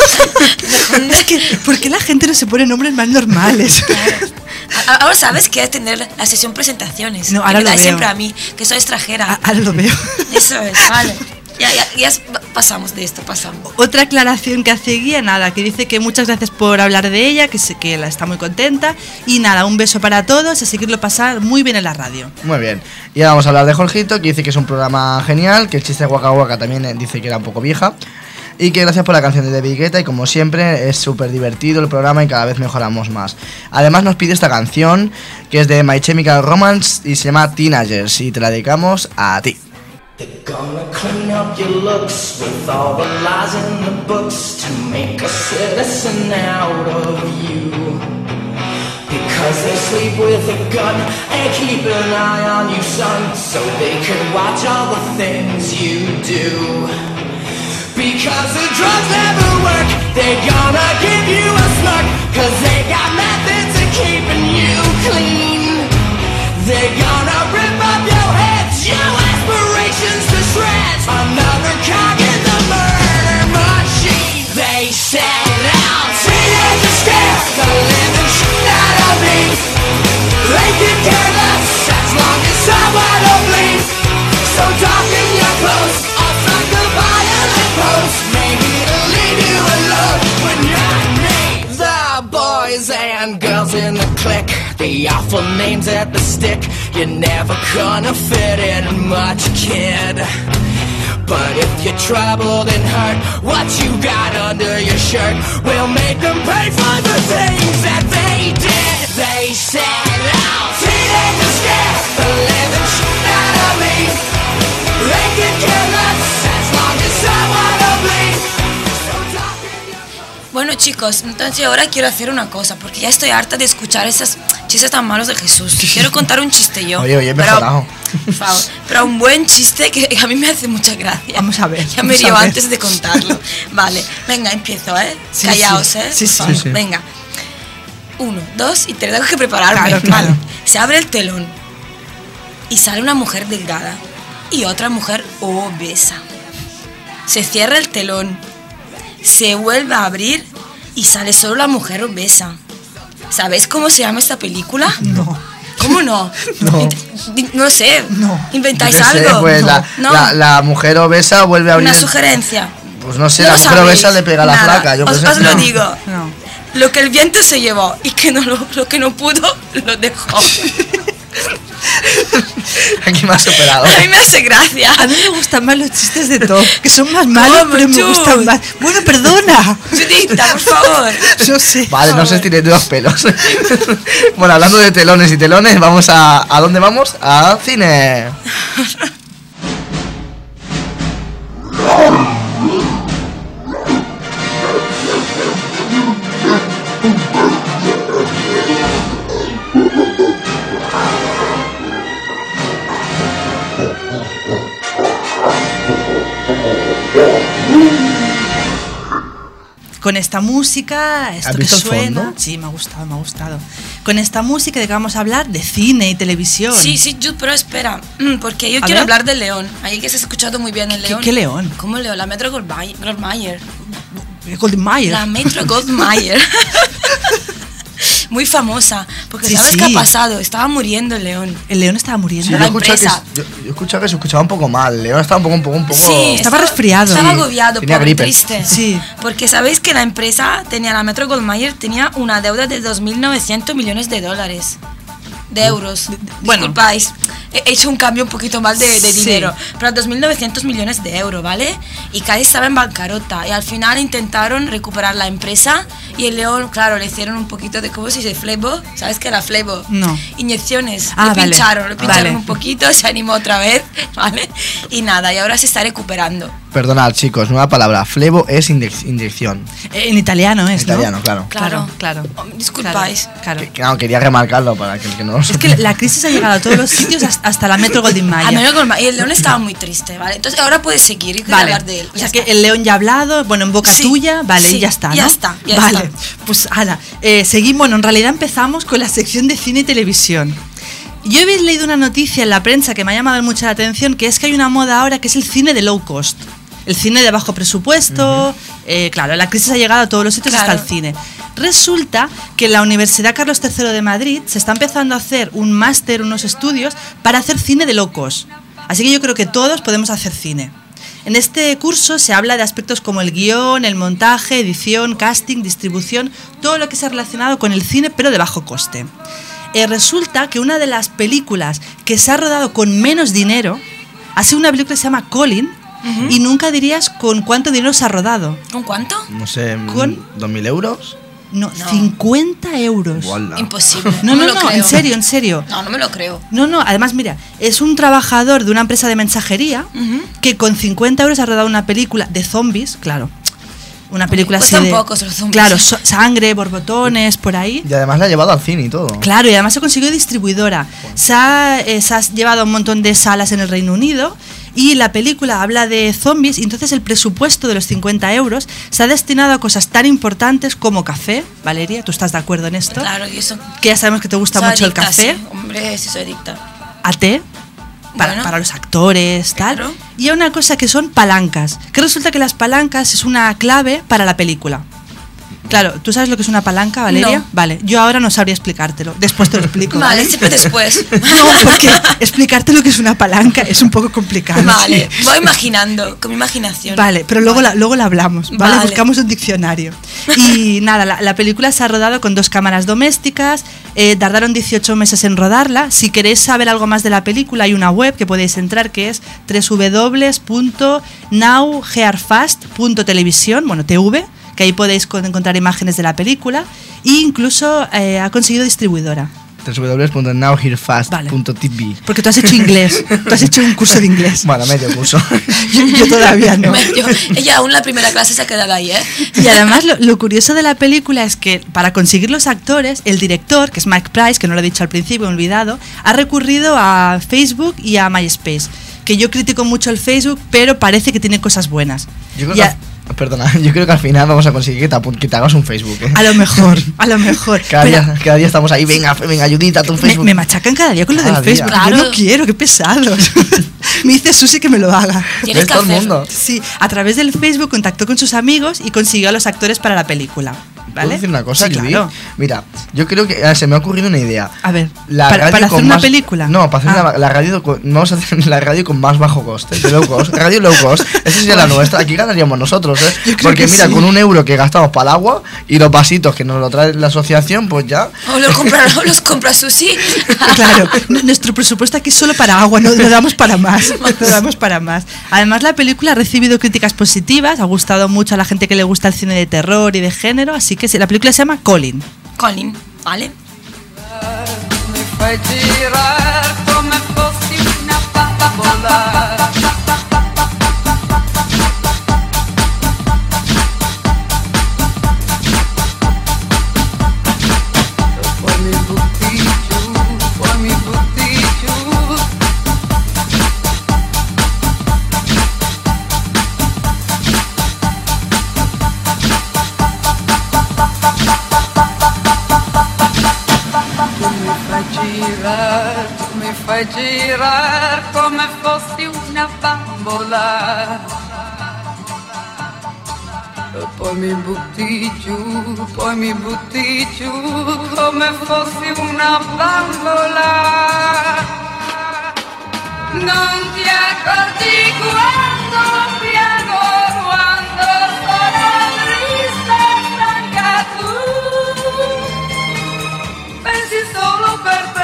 Es que, ¿por qué la gente no se pone nombres más normales? A- Ahora sabes que es tener la sesión presentaciones. No, ahora Que me lo da veo. siempre a mí, que soy extranjera. Ah, Ahora lo veo. Eso es, vale. Ya, ya, ya es- pasamos de esto, pasamos. Otra aclaración que hace Guía, nada, que dice que muchas gracias por hablar de ella, que, sé que la está muy contenta. Y nada, un beso para todos, a seguirlo pasar muy bien en la radio. Muy bien. Y ahora vamos a hablar de Jorgito, que dice que es un programa genial, que el chiste de Waka Waka también eh, dice que era un poco vieja. Y que gracias por la canción de David Guetta y como siempre es súper divertido el programa y cada vez mejoramos más. Además nos pide esta canción que es de My Chemical Romance y se llama Teenagers y te la dedicamos a ti. They're gonna clean up your looks with all the lies in the books to make a citizen out of you. Because they sleep with a gun and keep an eye on you, son, so they can watch all the things you do. Because the drugs never work, they're gonna give you a smirk, cause they got methods of keeping you clean. They're gonna rip up your heads, your aspirations to shreds. Another cog in the murder machine. They set out teenagers scare the living shit out of me. They can care less as long as someone will bleed. So darken your clothes, I'll suck the violent pose. Maybe it'll leave you alone when you're not me. The boys and girls in the clique, the awful names at the stick. You're never gonna fit in much, kid. But if you're troubled and hurt, what you got under your shirt will make them pay for the things that they did. They set out teenagers scare the living shit out of me. They can care less as long as someone will bleed. So darken your Bueno, chicos, entonces ahora quiero hacer una cosa, porque ya estoy harta de escuchar esas chistes tan malos de Jesús. Quiero contar un chiste yo. Oye, oye, pero, mejorado. por favor, pero un buen chiste que a mí me hace mucha gracia. Vamos a ver. Ya me vamos a río ver. antes de contarlo. Vale, venga, empiezo, ¿eh? Sí, Callaos, sí. ¿eh? Sí, sí. Por favor. Sí, sí. Venga. Uno, dos y tres. Tengo que prepararme. Claro, claro. Vale. Se abre el telón y sale una mujer delgada y otra mujer obesa. Se cierra el telón, se vuelve a abrir y sale solo la mujer obesa. ¿Sabéis cómo se llama esta película? No. ¿Cómo no? No. Int- No sé. No. ¿Inventáis Yo qué sé, algo? pues no. la, No. la, la mujer obesa vuelve a abrir. Una el- sugerencia. Pues no sé, No la lo mujer sabéis. obesa le pega a la Nada. flaca. Yo qué os, sé. os lo No. digo. No. Lo que el viento se llevó y que no lo, lo que no pudo, lo dejó. Aquí me has superado. A mí me hace gracia. A mí me gustan más los chistes de Top, que son más malos, ¿Cómo, pero me Chus? gustan más. Bueno, perdona. Judita, por favor. No sé. Vale, no se estiren de los pelos. Bueno, hablando de telones y telones, vamos a... ¿A dónde vamos? A cine. Con esta música, esto ¿Has que visto el suena. fondo? Sí, me ha gustado, me ha gustado. Con esta música de que vamos a hablar de cine y televisión. Sí, sí, Jude, pero espera, mm, porque yo A quiero ver. hablar del león. Ahí que se ha escuchado muy bien el ¿Qué, león. qué león? ¿Cómo león? La Metro Goldmay- Goldmayer. Golden Mayer. La Metro Goldmayer. Muy famosa. Porque Sí, ¿sabes sí. qué ha pasado? Estaba muriendo el león. El león estaba muriendo. Sí, yo, La he escuchado que, empresa. yo, yo he escuchado que se escuchaba un poco mal. León estaba un poco, un poco, un poco... Sí, Estaba resfriado. Estaba Sí, agobiado, tenía pobre, gripe. triste. Sí. Porque sabéis que la empresa tenía, la Metro Goldmayer tenía una deuda de dos mil novecientos millones de dólares. De euros. bueno. Disculpáis. He hecho un cambio un poquito mal de, de Sí. dinero. Pero dos mil novecientos millones de euros, ¿vale? Y casi estaba en bancarrota. Y al final intentaron recuperar la empresa. Y el león, claro, le hicieron un poquito de, ¿cómo se dice? Flebo. ¿Sabes qué era flebo? No. Inyecciones. Ah, le vale. pincharon, le pincharon Vale. un poquito, se animó otra vez, ¿vale? Y nada, y ahora se está recuperando. Perdonad, chicos, nueva palabra. Flebo es indec- inyección. Eh, En italiano es, En ¿no? italiano, claro. Claro, Claro, Oh, claro. disculpáis. Claro. Que, que, no, quería remarcarlo para que el que no lo Es que la crisis ha llegado a todos los sitios hasta hasta la Metro Golden A Mayer. menos Goldmayer. Y el león estaba muy triste, ¿vale? Entonces ahora puedes seguir y Vale. hablar de él. O Ya sea está. que el león ya ha hablado, bueno, en boca Sí, tuya, vale, sí, y ya está, ¿no? ya está, ya vale, está. pues ala, eh, seguimos, bueno, en realidad empezamos con la sección de cine y televisión. Yo he leído una noticia en la prensa que me ha llamado mucho la atención, que es que hay una moda ahora que es el cine de low cost. El cine de bajo presupuesto, eh, claro, la crisis ha llegado a todos los sitios, Claro. hasta el cine. Resulta que en la Universidad Carlos tercero de Madrid se está empezando a hacer un máster, unos estudios para hacer cine de low cost. Así que yo creo que todos podemos hacer cine. En este curso se habla de aspectos como el guión, el montaje, edición, casting, distribución, todo lo que sea relacionado con el cine, pero de bajo coste. Eh, resulta que una de las películas que se ha rodado con menos dinero ha sido una película que se llama Colin, y nunca dirías con cuánto dinero se ha rodado. ¿Con cuánto? No sé, ¿Con? ¿dos mil euros? No, No. cincuenta euros. Wallah. Imposible. No, me no, lo no, creo. en serio, en serio. No, no me lo creo. No, no, además, mira, es un trabajador de una empresa de mensajería Ujú. que con cincuenta euros ha rodado una película de zombies, claro. Una película así Cuestan de... pocos los zombies. Claro, so- sangre, borbotones, por ahí. Y además la ha llevado al cine y todo. Claro, y además se consiguió distribuidora. Se ha, eh, se ha llevado a un montón de salas en el Reino Unido y la película habla de zombies y entonces el presupuesto de los cincuenta euros se ha destinado a cosas tan importantes como café. Valeria, ¿tú estás de acuerdo en esto? Claro, y eso. Que ya sabemos que te gusta Soy mucho adicta, el café. Sí. Hombre, sí soy adicta. A té. Para, Bueno. para los actores, tal. Claro. Y a una cosa que son palancas. Que resulta que las palancas es una clave para la película. Claro, ¿tú sabes lo que es una palanca, Valeria? No. Vale, yo ahora no sabría explicártelo. Después te lo explico. Vale, siempre después. No, porque explicarte lo que es una palanca es un poco complicado. Vale, Sí. voy imaginando, con mi imaginación. Vale, pero luego la, luego la hablamos, ¿vale? Vale. Buscamos un diccionario. Y nada, la, la película se ha rodado con dos cámaras domésticas, eh, tardaron dieciocho meses en rodarla. Si queréis saber algo más de la película, hay una web que podéis entrar que es doble u doble u doble u punto now gearfast punto televisión, bueno, T V, que ahí podéis con- encontrar imágenes de la película, e incluso eh, ha conseguido distribuidora. doble u doble u doble u punto now here fast punto t v. Porque tú has hecho inglés. Tú has hecho un curso de inglés. Bueno, medio curso. yo, yo todavía no. Medio. Ella aún la primera clase se ha quedado ahí, ¿eh? Y además lo, lo curioso de la película es que para conseguir los actores, el director, que es Mike Price, que no lo he dicho al principio, me he olvidado, ha recurrido a Facebook y a MySpace. Que yo critico mucho el Facebook, pero parece que tiene cosas buenas. Yo creo y a, que... Perdona, yo creo que al final vamos a conseguir que te, apun- que te hagas un Facebook, ¿eh? A lo mejor, a lo mejor. Cada, Pero día, cada día estamos ahí, venga, venga, ayudita a tu Facebook. Me, me machacan cada día con Cada lo del día. Facebook. Claro. Yo no quiero, qué pesados. Me dice Susi que me lo haga. Tienes que todo el hacerlo. mundo. Sí, a través del Facebook contactó con sus amigos y consiguió a los actores para la película. ¿Vale? ¿Puedo decir una cosa, Sí, Judy? claro. Mira, yo creo que ah, se me ha ocurrido una idea. A ver, La ¿para, radio para con hacer una más- película? No, para hacer Ah. la, la radio con, vamos a hacer la radio con más bajo coste, de low cost, radio low cost. Esa sería la nuestra. Aquí ganaríamos nosotros, ¿eh? Yo creo Porque que mira, sí. con un euro que gastamos para el agua y los vasitos que nos lo trae la asociación, pues ya. O los compra, o los compra Susi. Claro, n- nuestro presupuesto aquí es solo para agua, no, no damos para más, no damos para más. Además, la película ha recibido críticas positivas, ha gustado mucho a la gente que le gusta el cine de terror y de género, así que sí, la película se llama Colin. Colin, ¿vale? Mi fai girar come fossi una bambola. Poi mi butti giù, poi mi butti giù. Tu mi fai girar, tu mi fai girar come fossi una bambola. E poi mi butti giù, poi mi butti giù come fossi una bambola. Non ti accorgi quando piango, quando sono triste e stanca tu. Pensi solo per te.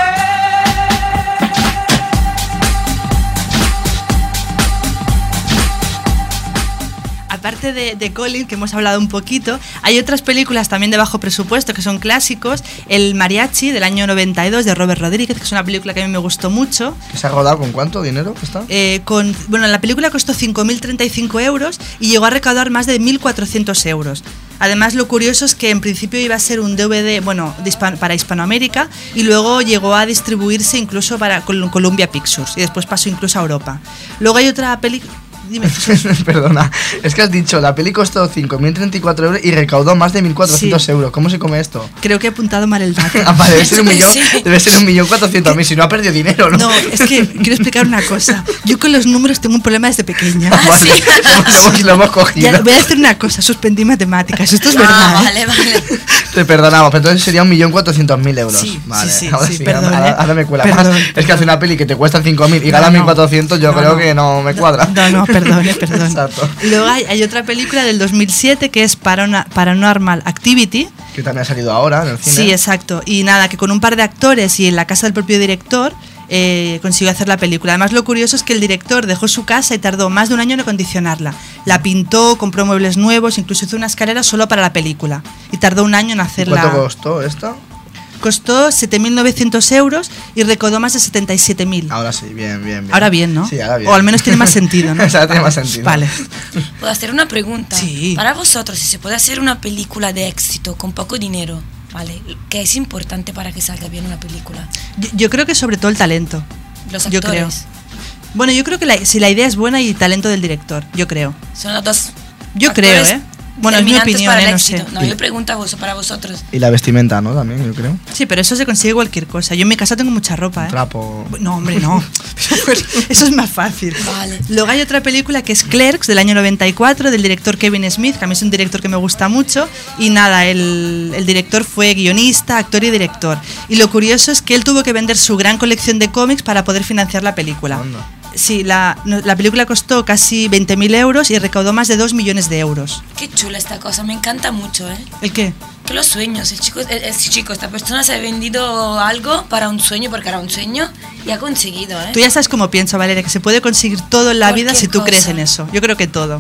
Aparte de, de Colin, que hemos hablado un poquito, hay otras películas también de bajo presupuesto que son clásicos. El Mariachi, del año noventa y dos, de Robert Rodríguez, que es una película que a mí me gustó mucho. ¿Se ha rodado con cuánto dinero está? Eh, con, bueno, la película costó cinco mil treinta y cinco euros y llegó a recaudar más de mil cuatrocientos euros. Además, lo curioso es que en principio iba a ser un D V D, bueno, de hispan- para Hispanoamérica, y luego llegó a distribuirse incluso para Col- Columbia Pictures, y después pasó incluso a Europa. Luego hay otra película... Dime. Perdona, es que has dicho, la peli costó cinco mil treinta y cuatro euros y recaudó más de mil cuatrocientos Sí. euros. ¿Cómo se come esto? Creo que he apuntado mal el dato. Ah, vale, debe ser un Sí. millón, debe ser un millón cuatrocientos mil, si no ha perdido dinero, ¿no? No, es que quiero explicar una cosa. Yo con los números tengo un problema desde pequeña. Vale, sí. lo, hemos, lo hemos cogido. Ya, voy a decir una cosa, suspendí matemáticas, esto es Ah, verdad. ¿eh? vale, vale. Te perdonamos, pero entonces sería un millón cuatrocientos mil euros. Sí, vale, sí, sí, ahora sí, sí, perdón, ahora, eh. ahora me cuela Perdón. más. Es que hace una peli que te cuesta cinco mil y No, gana no. mil cuatrocientos, yo No, creo no. que no me cuadra. No, no, perdón, eh, perdón. Exacto. Luego hay, hay otra película del dos mil siete que es Parana- Paranormal Activity. Que también ha salido ahora en el cine. Sí, exacto. Y nada, que con un par de actores y en la casa del propio director eh, consiguió hacer la película. Además, lo curioso es que el director dejó su casa y tardó más de un año en acondicionarla. La pintó, compró muebles nuevos, incluso hizo una escalera solo para la película. Y tardó un año en ¿Y hacerla. ¿Cuánto costó esta? Costó siete mil novecientos euros y recaudó más de setenta y siete mil. Ahora sí, bien, bien, bien. Ahora bien, ¿no? Sí, ahora bien. O al menos tiene más sentido, ¿no? Esa tiene más sentido. Vale. Puedo hacer una pregunta. Sí. Para vosotros, si se puede hacer una película de éxito con poco dinero, ¿vale? ¿Qué es importante para que salga bien una película? Yo, yo creo que sobre todo el talento. Los Yo actores. creo. Bueno, yo creo que la- si la idea es buena y talento del director, yo creo. Son los dos. Yo actores creo, ¿eh? Bueno, es mi determinantes opinión, para ¿eh? el No éxito. sé. No, yo pregunto a vos, para vosotros. Y la vestimenta, ¿no? También, yo creo. Sí, pero eso se consigue cualquier cosa. Yo en mi casa tengo mucha ropa, ¿eh? Trapo. No, hombre, no. Pues eso es más fácil. Vale. Luego hay otra película que es Clerks, del año noventa y cuatro, del director Kevin Smith, que a mí es un director que me gusta mucho. Y nada, el, el director fue guionista, actor y director. Y lo curioso es que él tuvo que vender su gran colección de cómics para poder financiar la película. Anda. Sí, la, no, la película costó casi veinte mil euros y recaudó más de dos millones de euros. Qué chula esta cosa, me encanta mucho, ¿eh? ¿El qué? Que los sueños, el chico, el, el chico, esta persona se ha vendido algo para un sueño, porque era un sueño, y ha conseguido, ¿eh? Tú ya sabes cómo pienso, Valeria, que se puede conseguir todo en la vida Cualquier si tú crees cosa. en eso. Yo creo que todo.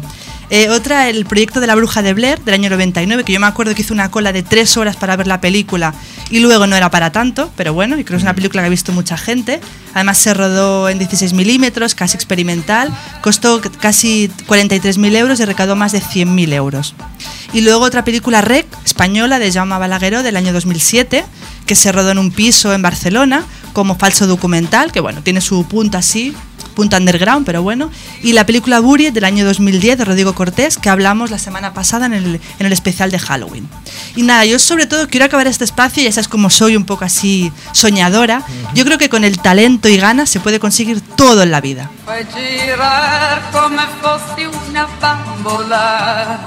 Eh, otra, el proyecto de La Bruja de Blair, del año noventa y nueve, que yo me acuerdo que hice una cola de tres horas para ver la película y luego no era para tanto, pero bueno, y creo que es una película que ha visto mucha gente. Además se rodó en dieciséis milímetros, casi experimental, costó casi cuarenta y tres mil euros y recaudó más de cien mil euros. Y luego otra película Rec, española, de Jaume Balagueró, del año dos mil siete, que se rodó en un piso en Barcelona como falso documental, que bueno, tiene su punta así, punta underground, pero bueno. Y la película Buried, del año dos mil diez, de Rodrigo Cortés, que hablamos la semana pasada en el, en el especial de Halloween. Y nada, yo sobre todo quiero acabar este espacio, ya sabes cómo soy, un poco así soñadora. Yo creo que con el talento y ganas se puede conseguir todo en la vida. Fai girar come fossi una bambola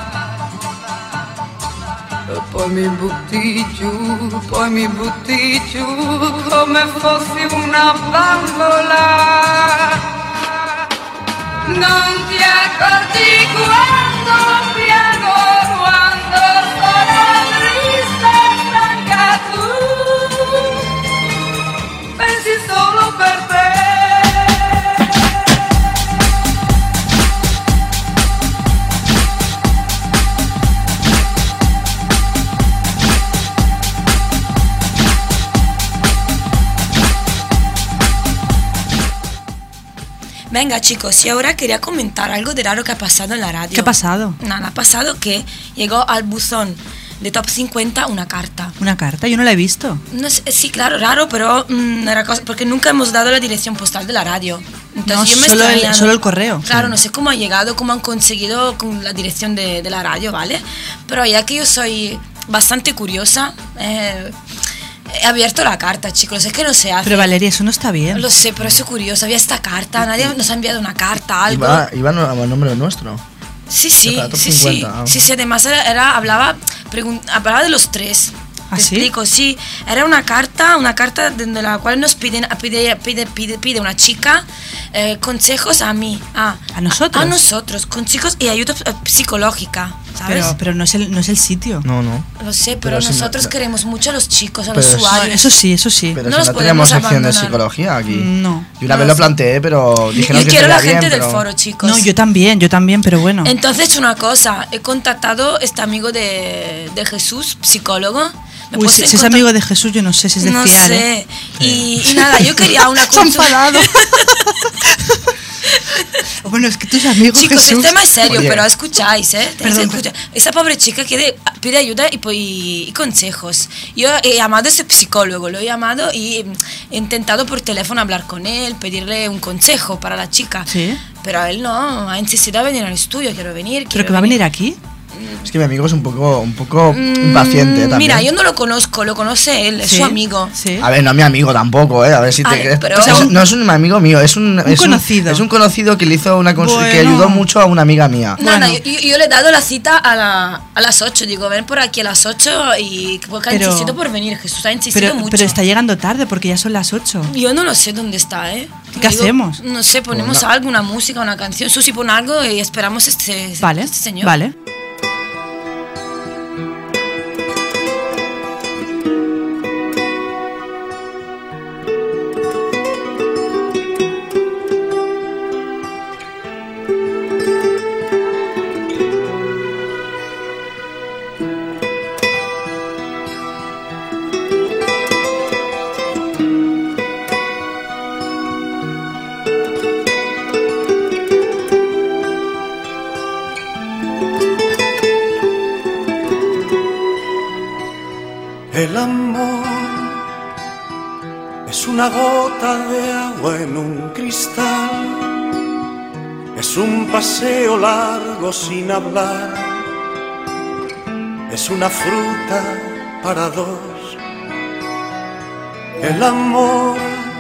e poi mi butti giù, poi mi butti giù come fossi una bambola. Non ti accorgi quando piango, quando sono triste e stanca, tu pensi solo per te. Venga chicos, y ahora quería comentar algo de raro que ha pasado en la radio. ¿Qué ha pasado? Nada, ha pasado que llegó al buzón de Top cincuenta una carta. ¿Una carta? Yo no la he visto. No sé, sí, claro, raro, pero mmm, era cosa, porque nunca hemos dado la dirección postal de la radio. Entonces No, yo me solo, el, extrañaba. solo el correo. Claro, no sé cómo ha llegado, cómo han conseguido con la dirección de, de la radio, ¿vale? Pero ya que yo soy bastante curiosa, eh, he abierto la carta, chicos, es que no se hace. Pero Valeria, eso no está bien. Lo sé, pero soy curiosa, había esta carta, nadie nos ha enviado una carta, algo. Iba, iba a nombre nuestro. Sí, sí, Top sí, cincuenta, sí, sí, sí, además era, era- hablaba, pregun- hablaba de los tres. ¿Ah, Te sí? explico, sí, era una carta, una carta de de la cual nos piden, pide, pide, pide, pide una chica eh, consejos a mí, a, ¿A nosotros? a, nosotros, consejos y ayuda eh, psicológica, ¿sabes? Pero, pero no, es el, no es el sitio. No, no. Lo sé, pero, pero si no- nosotros no- queremos mucho a los chicos, a los Pero si- usuarios. Eso sí, eso sí. Pero No si los no podemos tenemos sección de abandonar. psicología aquí. No. Y una No vez lo lo sé. planteé, pero dijeron Yo que quiero la estaría gente bien, del pero- foro, chicos. No, yo también, yo también, pero bueno. Entonces, una cosa, he contactado a este amigo de, de Jesús, psicólogo. ¿Me Uy, puedes si, si es encontrar- amigo de Jesús, yo no sé si es de No fiar, sé. ¿eh? Y, y nada, yo quería una Se ha consulta. enfadado. Bueno, es que tus amigos Chicos, Jesús... el tema es serio, Oye. pero escucháis, ¿eh? Tenéis que Perdón, escuchar. Esta pobre chica quiere, pide ayuda y, pues, y- y consejos. Yo he llamado a ese psicólogo, lo he llamado y he intentado por teléfono hablar con él, pedirle un consejo para la chica. Sí. Pero él no, ha insistido a venir al estudio, quiero venir. ¿Pero quiero que va a venir aquí? Es que mi amigo es un poco, un poco Mm, impaciente también. Mira, yo no lo conozco, lo conoce él, es Sí, su amigo. Sí. A ver, no es mi amigo tampoco, ¿eh? A ver si te Ay, crees. pero- O sea, es un- no es un amigo mío, es un, es conocido. es un conocido que le hizo una consulta que Bueno. ayudó mucho a una amiga mía. Nada, Bueno. yo, yo- yo le he dado la cita a, la, a las ocho. Digo, ven por aquí a las ocho y porque ha Pero- insistido por venir. Jesús ha insistido Pero, mucho. pero está llegando tarde porque ya son las ocho. Yo no lo sé dónde está, ¿eh? ¿Qué hacemos? No sé, ponemos Pues no. algo, una música, una canción. Susi pone algo y esperamos este, Vale, este señor. vale. El amor es una gota de agua en un cristal, es un paseo largo sin hablar, es una fruta para dos. El amor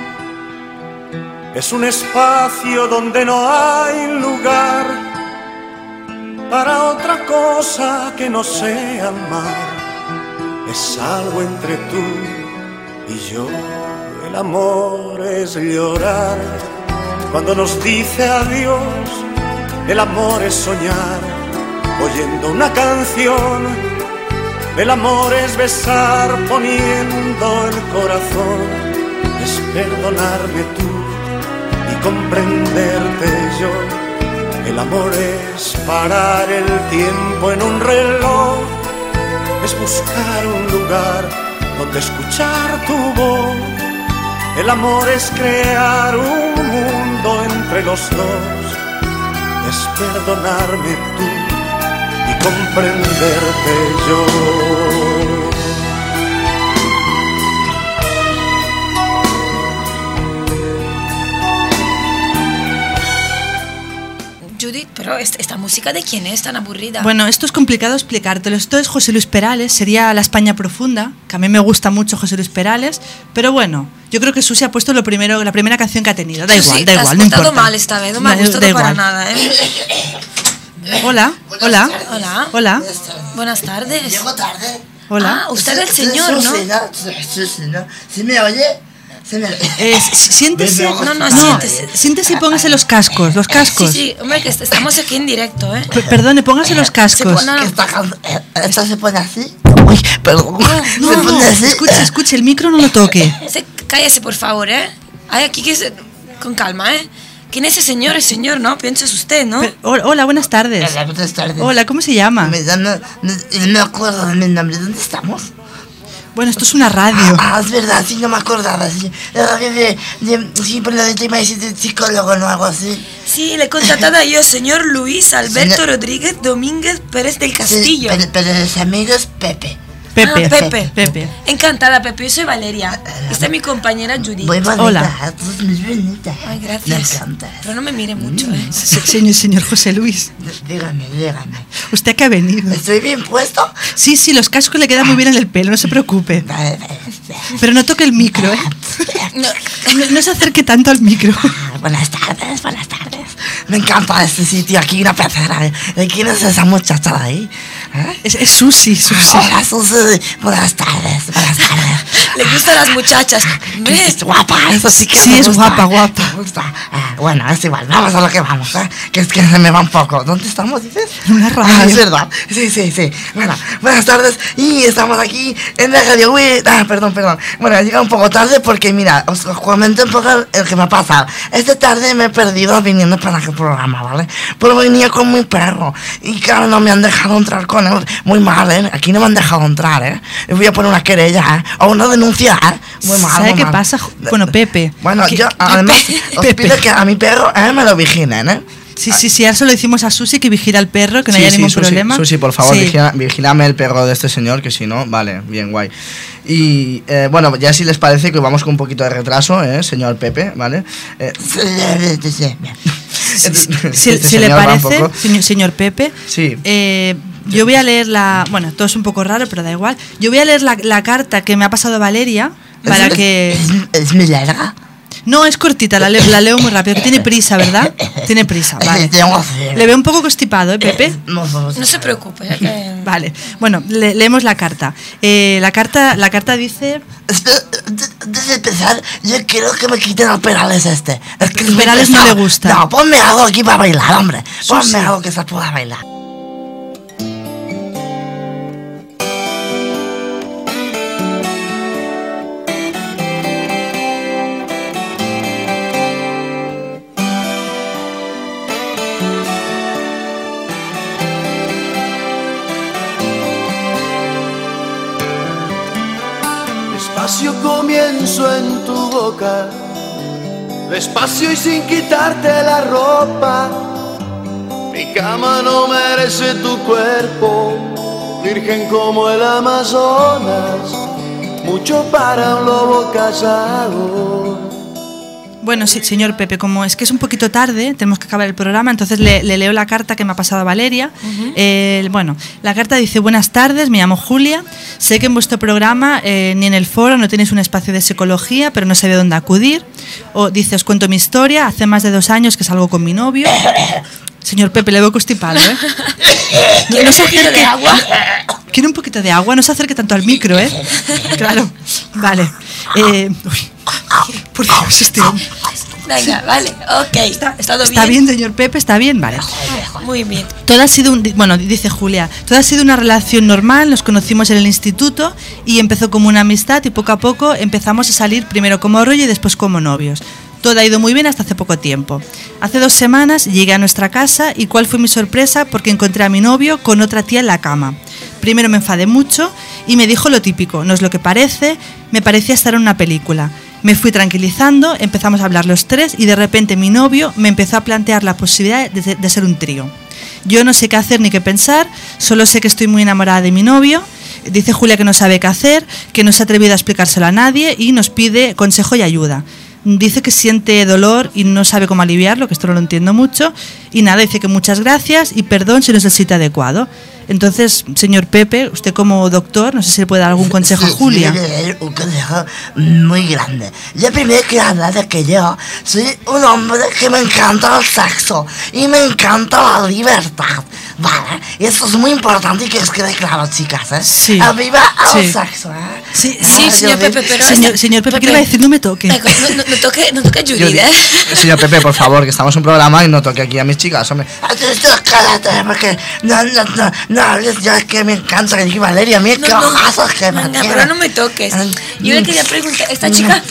es un espacio donde no hay lugar para otra cosa que no sea amar. Es algo entre tú y yo. El amor es llorar cuando nos dice adiós. El amor es soñar oyendo una canción. El amor es besar poniendo el corazón. Es perdonarme tú y comprenderte yo. El amor es parar el tiempo en un reloj, es buscar un lugar donde escuchar tu voz. El amor es crear un mundo entre los dos, es perdonarme tú y comprenderte yo. Judith, pero esta, esta música ¿de quién es tan aburrida? Bueno, esto es complicado explicártelo. Esto es José Luis Perales, sería La España Profunda, que a mí me gusta mucho José Luis Perales, pero bueno, yo creo que Susi ha puesto lo primero, la primera canción que ha tenido. Da igual, sí, da te igual, has no portado importa. mal esta vez, no me ha Da- gustado da para igual. nada, ¿eh? Hola, hola, Hola. hola, Buenas tardes. Llego tarde. hola. Ah, usted es el Usted señor, es ¿no? Susi, Susi, ¿no? ¿Sí me oye? ¿Sí me oye? Eh, si- siéntese, Ven, ven, No, no, ven. siéntese. siéntese y póngase los cascos, los cascos. Sí, sí, hombre, que est- estamos aquí en directo, ¿eh? P- Perdone, póngase los cascos. Se pone- ¿Qué está can- eh, ¿Esto se pone así? Uy, perdón. ¿Se No, no, pone así? escuche, escuche, el micro no lo toque. Se- cállese, por favor, ¿eh? Hay aquí que... se- con calma, ¿eh? ¿Quién es ese señor? El señor, ¿no? Piensa es usted, ¿no? Pe- hola, hola, buenas tardes. Hola, buenas tardes. Hola, ¿cómo se llama? Me llamo... No, no me acuerdo de mi nombre. ¿Dónde estamos? Bueno, esto es una radio. Ah, es verdad, sí, no me acordaba. Sí, la radio de... de sí, por lo de tema de de psicólogo, ¿no? Algo así. Sí, le he contratado a yo, señor Luis Alberto Señor- Rodríguez Domínguez Pérez del Sí, Castillo. pero, pero los amigos Pepe. Pepe, Ah, Pepe. Pepe. Encantada, Pepe. Yo soy Valeria. Esta es mi compañera Judith. Muy bonita. Hola. Tú eres muy bonita. Ay, Me gracias. encantas. Pero no me mire mucho, ¿eh? Se- Señor, señor José Luis, Dígame, dígame. ¿usted qué ha venido? ¿Estoy bien puesto? Sí, sí, los cascos le quedan muy bien en el pelo, no se preocupe. Vale, vale, vale. Pero no toque el micro, ¿eh? No, No, no se acerque tanto al micro. Ah, buenas tardes, buenas tardes. Me encanta este sitio, aquí una pecera. ¿eh? ¿De quién es esa muchacha de ahí? ¿Eh? Es, es Susi, Susi. Hola, Susi. Buenas tardes, buenas tardes. le gustan las muchachas. Hombre, Es guapa, eso sí que Sí, me es gusta. guapa, guapa. Me gusta. Ah, bueno, es igual, vamos a lo que vamos, ¿eh? Que es que se me va un poco. ¿Dónde estamos, dices? En una radio. Ah, es verdad. Sí, sí, sí. Bueno, buenas tardes. Y estamos aquí en la radio. Uy, ah, perdón, perdón. Bueno, he llegado un poco tarde porque, mira, os, os comento un poco el que me ha pasado. Esta tarde me he perdido viniendo para el programa, ¿vale? Pero venía con mi perro. Y claro, no me han dejado entrar con él. Muy mal, ¿eh? Aquí no me han dejado entrar, ¿eh? Y voy a poner una querella, ¿eh? O una denuncia, ¿eh? Muy mal, ¿Sabe muy qué mal. pasa? Bueno, Pepe. Bueno, ¿Qué- yo qué- además os Pepe? pido que a mi perro eh, me lo vigilen, ¿eh? Sí, sí, sí, ahora se lo decimos a Susi que vigila al perro, que no Sí, haya sí, ningún Susi, problema. Susi, por favor, Sí. vigila- vigilame el perro de este señor, que si no, vale, bien guay. Y eh, bueno, ya si les parece que vamos con un poquito de retraso, ¿eh, señor Pepe, ¿vale? Eh, Si, este si le señor va un parece, poco- señor, señor Pepe, Sí. eh, yo voy a leer la... Bueno, todo es un poco raro, pero da igual. Yo voy a leer la, la carta que me ha pasado Valeria para es, que... Es, es muy larga. No, es cortita, la, le- la leo muy rápido, que tiene prisa, ¿verdad? Tiene prisa, vale. Tengo fiebre. Le veo un poco constipado, ¿eh, Pepe? No, no, no se preocupe. ya que- Vale, bueno, le- leemos la carta. Eh, la carta. La carta dice... Espera, antes de empezar, yo quiero que me quiten al Perales este. Es que es muy Perales no pesado. le gusta. No, ponme algo aquí para bailar, hombre. Ponme Susi. algo que se pueda bailar. Despacio comienzo en tu boca, despacio y sin quitarte la ropa. Mi cama no merece tu cuerpo, virgen como el Amazonas, mucho para un lobo cazador. Bueno, sí, señor Pepe, como es que es un poquito tarde, tenemos que acabar el programa, entonces le, le leo la carta que me ha pasado Valeria. Ujú. Eh, bueno, la carta dice: buenas tardes, me llamo Julia. Sé que en vuestro programa eh, ni en el foro no tenéis un espacio de psicología, pero no sabía dónde acudir. O dice: os cuento mi historia, hace más de dos años que salgo con mi novio. Señor Pepe, le veo constipado, ¿eh? ¿Quiere un poquito de agua? ¿Quiere un poquito de agua? No se acerque tanto al micro, ¿eh? Claro, vale. Eh, uy, por Dios, este hombre. Venga, vale, ok. ¿Está, ¿Estado ¿Está bien, señor Pepe? ¿Está bien? Vale. Muy bien. Todo ha sido un, bueno, dice Julia, todo ha sido una relación normal, nos conocimos en el instituto y empezó como una amistad y poco a poco empezamos a salir primero como rollo y después como novios. Todo ha ido muy bien hasta hace poco tiempo. Hace dos semanas llegué a nuestra casa y ¿cuál fue mi sorpresa? Porque encontré a mi novio con otra tía en la cama. Primero me enfadé mucho y me dijo lo típico, no es lo que parece, me parecía estar en una película. Me fui tranquilizando, empezamos a hablar los tres y de repente mi novio me empezó a plantear la posibilidad de, de ser un trío. Yo no sé qué hacer ni qué pensar, solo sé que estoy muy enamorada de mi novio. Dice Julia que no sabe qué hacer, que no se ha atrevido a explicárselo a nadie y nos pide consejo y ayuda. Dice que siente dolor y no sabe cómo aliviarlo, que esto no lo entiendo mucho. Y nada, dice que muchas gracias y perdón si no es el sitio adecuado. Entonces, señor Pepe, usted como doctor, no sé si le puede dar algún consejo Sí, a Julia. sí, un consejo muy grande. Yo primero quiero hablar de que yo soy un hombre que me encanta el sexo y me encanta la libertad, ¿vale? Y eso es muy importante y que os quede claro, chicas, ¿eh? Sí. ¡Viva el Sí. sexo, eh! Sí, Sí, señor Pepe, pero... Señor, señor Pepe, ¿qué le va a decir? No me toque. No, no, no toque, no toque a Judith, ¿eh? Señor Pepe, por favor, que estamos en un programa y no toque aquí a mis chicas, hombre. Cállate, porque no, no, no, no hables, yo es que me encanta que diga Valeria, mira No, qué no. ojazos que me Venga, tiene. pero no me toques. Yo le quería preguntar, esta chica,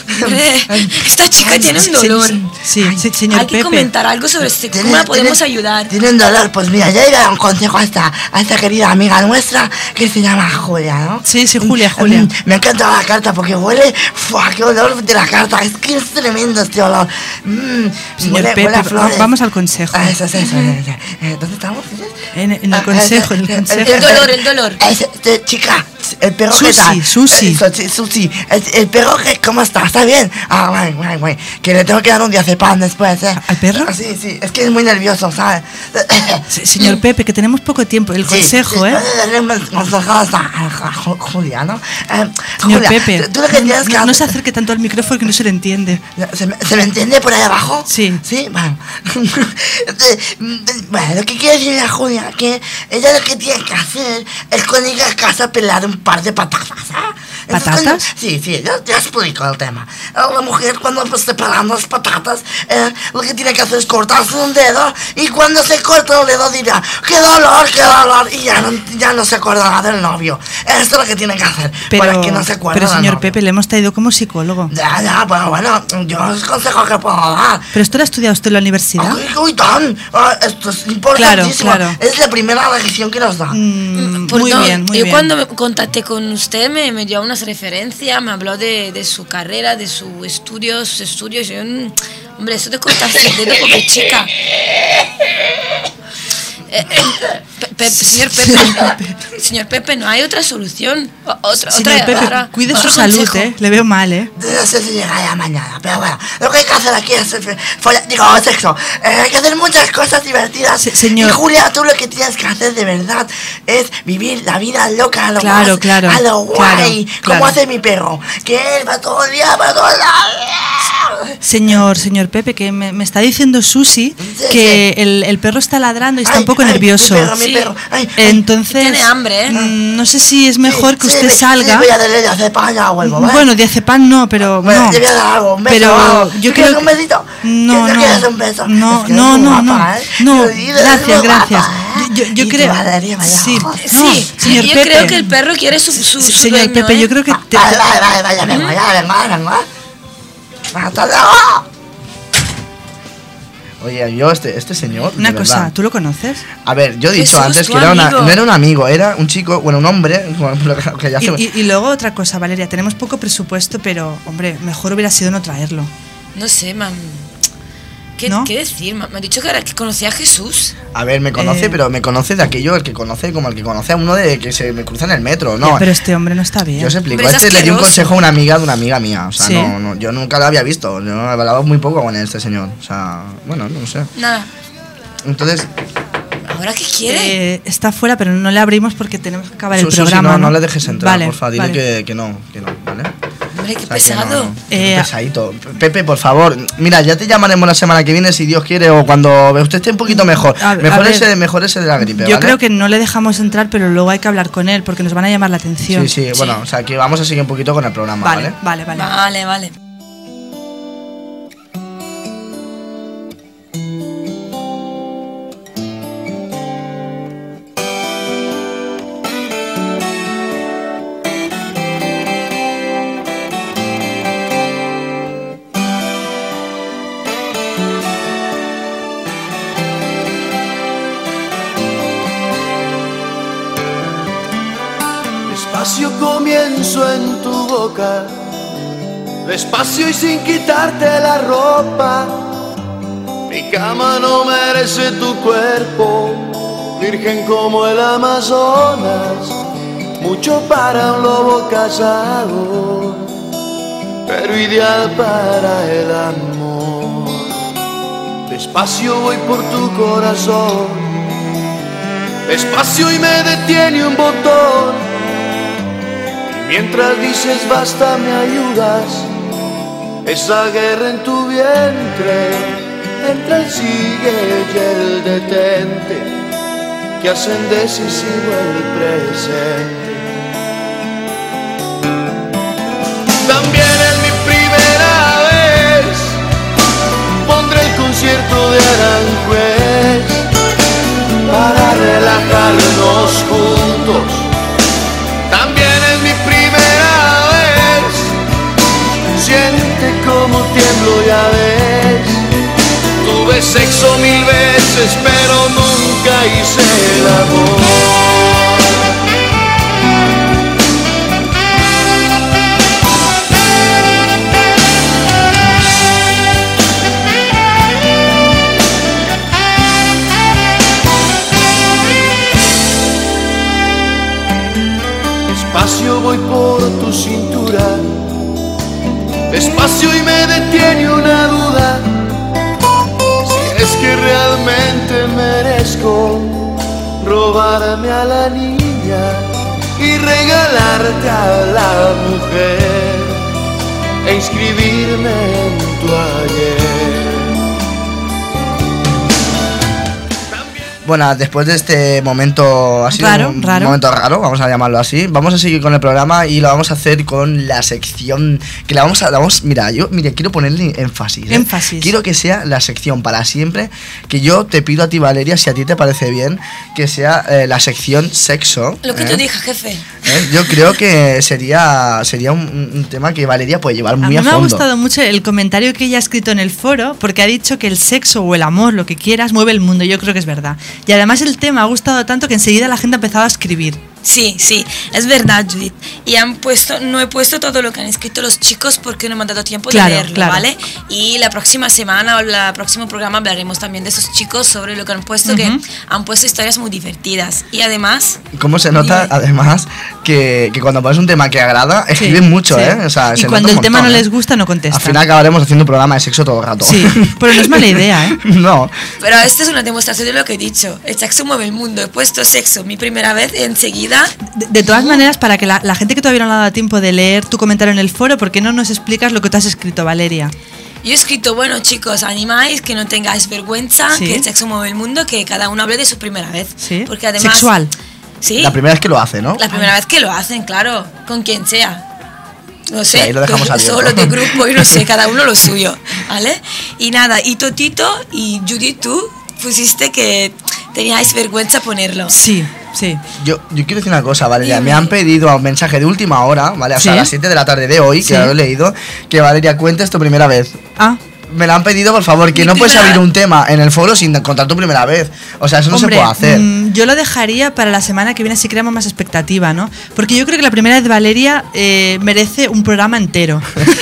esta chica tiene un dolor. Sí, sí, señor Hay que Pepe. comentar algo sobre este, Tiene- cómo la podemos tiene- ayudar. Tienen dolor, pues mira, yo le un consejo a esta, a esta querida amiga nuestra que se llama Julia, ¿no? Sí, sí, Julia, Julia. Mm, Me encanta la carta porque huele, ¡fua! ¡Qué olor de la carta! Es que es tremendo este olor. Mm, Señor huele, Pepe, huele a flores. vamos al consejo. Ah, eso, eso, eso, eso. Eh, ¿Dónde estamos? En, en el Ah, consejo, en el eh, consejo. El dolor, el dolor. Ese- este, chica, el perro que Susi, tal. Susi. Eh, Susi, Susi. El, el perro que, ¿cómo está? ¿Está bien? Ah, guay, guay, guay. Que le tengo que dar un diazepam después, ¿eh? ¿Al perro? Ah, sí, sí, es que es muy nervioso, ¿sabes? Sí, señor Pepe, que tenemos poco tiempo. El Sí, consejo, sí, ¿eh? puedes darle unos consejos a, a- a Ju- Julia, ¿no? Eh, Señor Julia, Pepe, tú- tú lo que tienes que no, no hacer- se acerque tanto al micrófono que no se le entiende. ¿Se me, ¿Se me entiende por ahí abajo? Sí. Sí, bueno. Bueno, lo que quiero decirle a Julia que ella lo que tiene que hacer es cuando llegue a casa pelar un par de patatas, ¿eh? Entonces, ¿Patatas? cuando- sí, sí, yo te explico el tema. La mujer cuando pues, esté pelando las patatas, eh, lo que tiene que hacer es cortarse un dedo y cuando se corta el dedo dirá, ¡qué dolor, qué dolor! Y ya no, ya no se acordará del novio. Esto es lo que tiene que hacer Pero, para que no se acuerde pero del señor novio. Pepe, le hemos traído como psicólogo. Ya, ya, bueno, bueno, yo os consejo que puedo dar. ¿Pero esto lo ha estudiado usted en la universidad? Uy, uy, tan, ah, esto es importantísimo. Claro, claro. Es la primera lección que nos da. Mm, Pues muy no, bien, muy yo bien. cuando me contacté con usted me, me dio unas referencias, me habló de, de su carrera, de sus estudios, sus estudios. Yo, mm, hombre, eso de cortarse el dedo, porque chica. Eh, eh, Pe- Pe- señor Pepe, señor Pepe, no hay otra solución. O- Otra, Señor otra, Pepe, otra- cuide otro su salud, consejo. ¿eh? Le veo mal, ¿eh? No sé si llegará mañana, pero bueno, lo que hay que hacer aquí es eh, follar- digo, sexo. Eh, hay que hacer muchas cosas divertidas. Se- señor. Y Julia, tú lo que tienes que hacer de verdad es vivir la vida loca, a lo Claro, más, claro, a lo guay, claro, como claro. hace mi perro, que él va todo el día, va todo el día. Señor, señor Pepe, que me, me está diciendo Susi Sí, que el, el perro está ladrando y está Ay, un poco ay, nervioso. Mi perro, mi Sí. perro. Ay, ay. Entonces, Tiene hambre, ¿eh? mm, no sé si es mejor que Sí, usted sí, salga. Sí, voy a darle diazepam, ya vuelvo, ¿vale? Bueno, diazepam no, pero Bueno, no. te voy a dar algo, un beso. Pero algo. yo ¿Tú creo quieres que- un besito? No, ¿Tú no. quieres un beso? No, Es que no, eres muy no, no. guapa, ¿eh? No, Sí, eres gracias, muy gracias. guapa, ¿eh? Yo, yo Y creo. tu Valeria, vaya Sí, ojos. no, Sí, señor yo Pepe. creo que el perro quiere su, su, su Señor dueño, Pepe, ¿eh? yo creo que te- Vale, vale, vale, vaya, vengo, ya, vengo, vengo. ¡Hasta luego! Oye, yo, este, este señor. Una de cosa, verdad. ¿tú lo conoces? A ver, yo he dicho Jesús, antes tu que era una, amigo. no era un amigo, era un chico, bueno, un hombre, bueno, lo que ya Y, hace- y- y luego otra cosa, Valeria, tenemos poco presupuesto, pero, hombre, mejor hubiera sido no traerlo. No sé, mam. ¿Qué, ¿No? ¿qué decir? Ma- Me ha dicho que, era, que conocía a Jesús. A ver, me conoce, Eh. pero me conoce de aquello, el que conoce, como el que conoce a uno de que se me cruza en el metro, ¿no? Ya, pero este hombre no está bien. Yo os explico, Hombre, es este le di un asqueroso. consejo a una amiga de una amiga mía, o sea, Sí. no, no, yo nunca lo había visto, yo hablaba muy poco con este señor, o sea, bueno, no sé. Nada. Entonces, ¿Ahora qué quiere? Eh, está fuera, pero no le abrimos porque tenemos que acabar el Susi, programa. no, ¿no? no le dejes entrar, Vale, porfa, dile vale. que, que no, que no, ¿vale? Hombre, qué O sea, que no, pesado. no, que Eh, no pesadito. Pepe, por favor, mira, ya te llamaremos la semana que viene si Dios quiere o cuando usted esté un poquito mejor. A- a Mejor ver, ese, mejor ese de la gripe, Yo ¿vale? creo que no le dejamos entrar, pero luego hay que hablar con él porque nos van a llamar la atención. Sí, sí, bueno, o sea, que vamos a seguir un poquito con el programa, ¿vale? Vale, vale, vale. Vale, vale. Despacio comienzo en tu boca, despacio y sin quitarte la ropa. Mi cama no merece tu cuerpo, virgen como el Amazonas, mucho para un lobo casado, pero ideal para el amor. Despacio voy por tu corazón, despacio y me detiene un botón. Y mientras dices basta me ayudas, esa guerra en tu vientre, entre el sigue y el detente, que hacen decisivo el presente. También en mi primera vez pondré el concierto de Aranjuez para relajarnos juntos. También en mi primera vez siente como tiemblo, ya ves. Tuve sexo mil veces, pero nunca hice el amor. Despacio voy por tu cintura, despacio y me detiene una duda. Es que realmente merezco robarme a la niña y regalarte a la mujer e inscribirme en tu ayer. Bueno, después de este momento, ha sido Raro, un raro. momento raro, vamos a llamarlo así. Vamos a seguir con el programa y lo vamos a hacer con la sección que la vamos a, la vamos, mira, yo, mira, quiero ponerle énfasis. ¿eh? Énfasis. Quiero que sea la sección para siempre. Que yo te pido a ti, Valeria, si a ti te parece bien, que sea eh, la sección sexo. Lo que ¿eh? tú digas, jefe. ¿Eh? Yo creo que sería sería un, un tema que Valeria puede llevar muy a a, mí me fondo. ha gustado mucho el comentario que ella ha escrito en el foro, porque ha dicho que el sexo o el amor, lo que quieras, mueve el mundo. Yo creo que es verdad. Y además el tema me ha gustado tanto que enseguida la gente ha empezado a escribir. Sí, sí, es verdad, Judith. Y han puesto, no he puesto todo lo que han escrito los chicos porque no me han dado tiempo Claro, de leerlo, claro. ¿vale? Y la próxima semana o el próximo programa hablaremos también de esos chicos sobre lo que han puesto, Ujú. que han puesto historias muy divertidas. Y además, ¿Cómo se nota, Dime. además, que, que cuando pones un tema que agrada, escriben mucho, sí. ¿eh? O sea, Y se cuando nota el un tema montón, no ¿eh? les gusta, no contestan. Al final acabaremos haciendo un programa de sexo todo el rato. Sí, pero no es mala idea, ¿eh? No. pero esto es una demostración de lo que he dicho. El sexo mueve el mundo. He puesto sexo mi primera vez y enseguida... De, de todas maneras, para que la, la gente que todavía no le ha dado tiempo de leer tu comentario en el foro, ¿por qué no nos explicas lo que tú has escrito, Valeria? Yo he escrito, bueno chicos, animáis, que no tengáis vergüenza, Sí. que el sexo mueve el mundo, que cada uno hable de su primera vez. Sí. Porque además... Sexual. Sí. La primera vez que lo hace, ¿no? La primera vez que lo hacen, claro, con quien sea. No sé, Sí, ahí lo dejamos con- abierto. solo de grupo y no sé, cada uno lo suyo, ¿vale? Y nada, y Totito y Judith, tú pusiste que teníais vergüenza ponerlo. Sí, sí. Yo, yo quiero decir una cosa, Valeria. Dime. Me han pedido un mensaje de última hora, ¿vale? O sea, ¿Sí? a las siete de la tarde de hoy, Sí. que lo he leído, que Valeria cuentes tu primera vez. Ah, Me lo han pedido, por favor, que Mi no puedes primera- abrir un tema en el foro sin contar tu primera vez. O sea, eso no hombre, se puede hacer. mm, yo lo dejaría para la semana que viene si creamos más expectativa, ¿no? Porque yo creo que la primera vez de Valeria eh, merece un programa entero.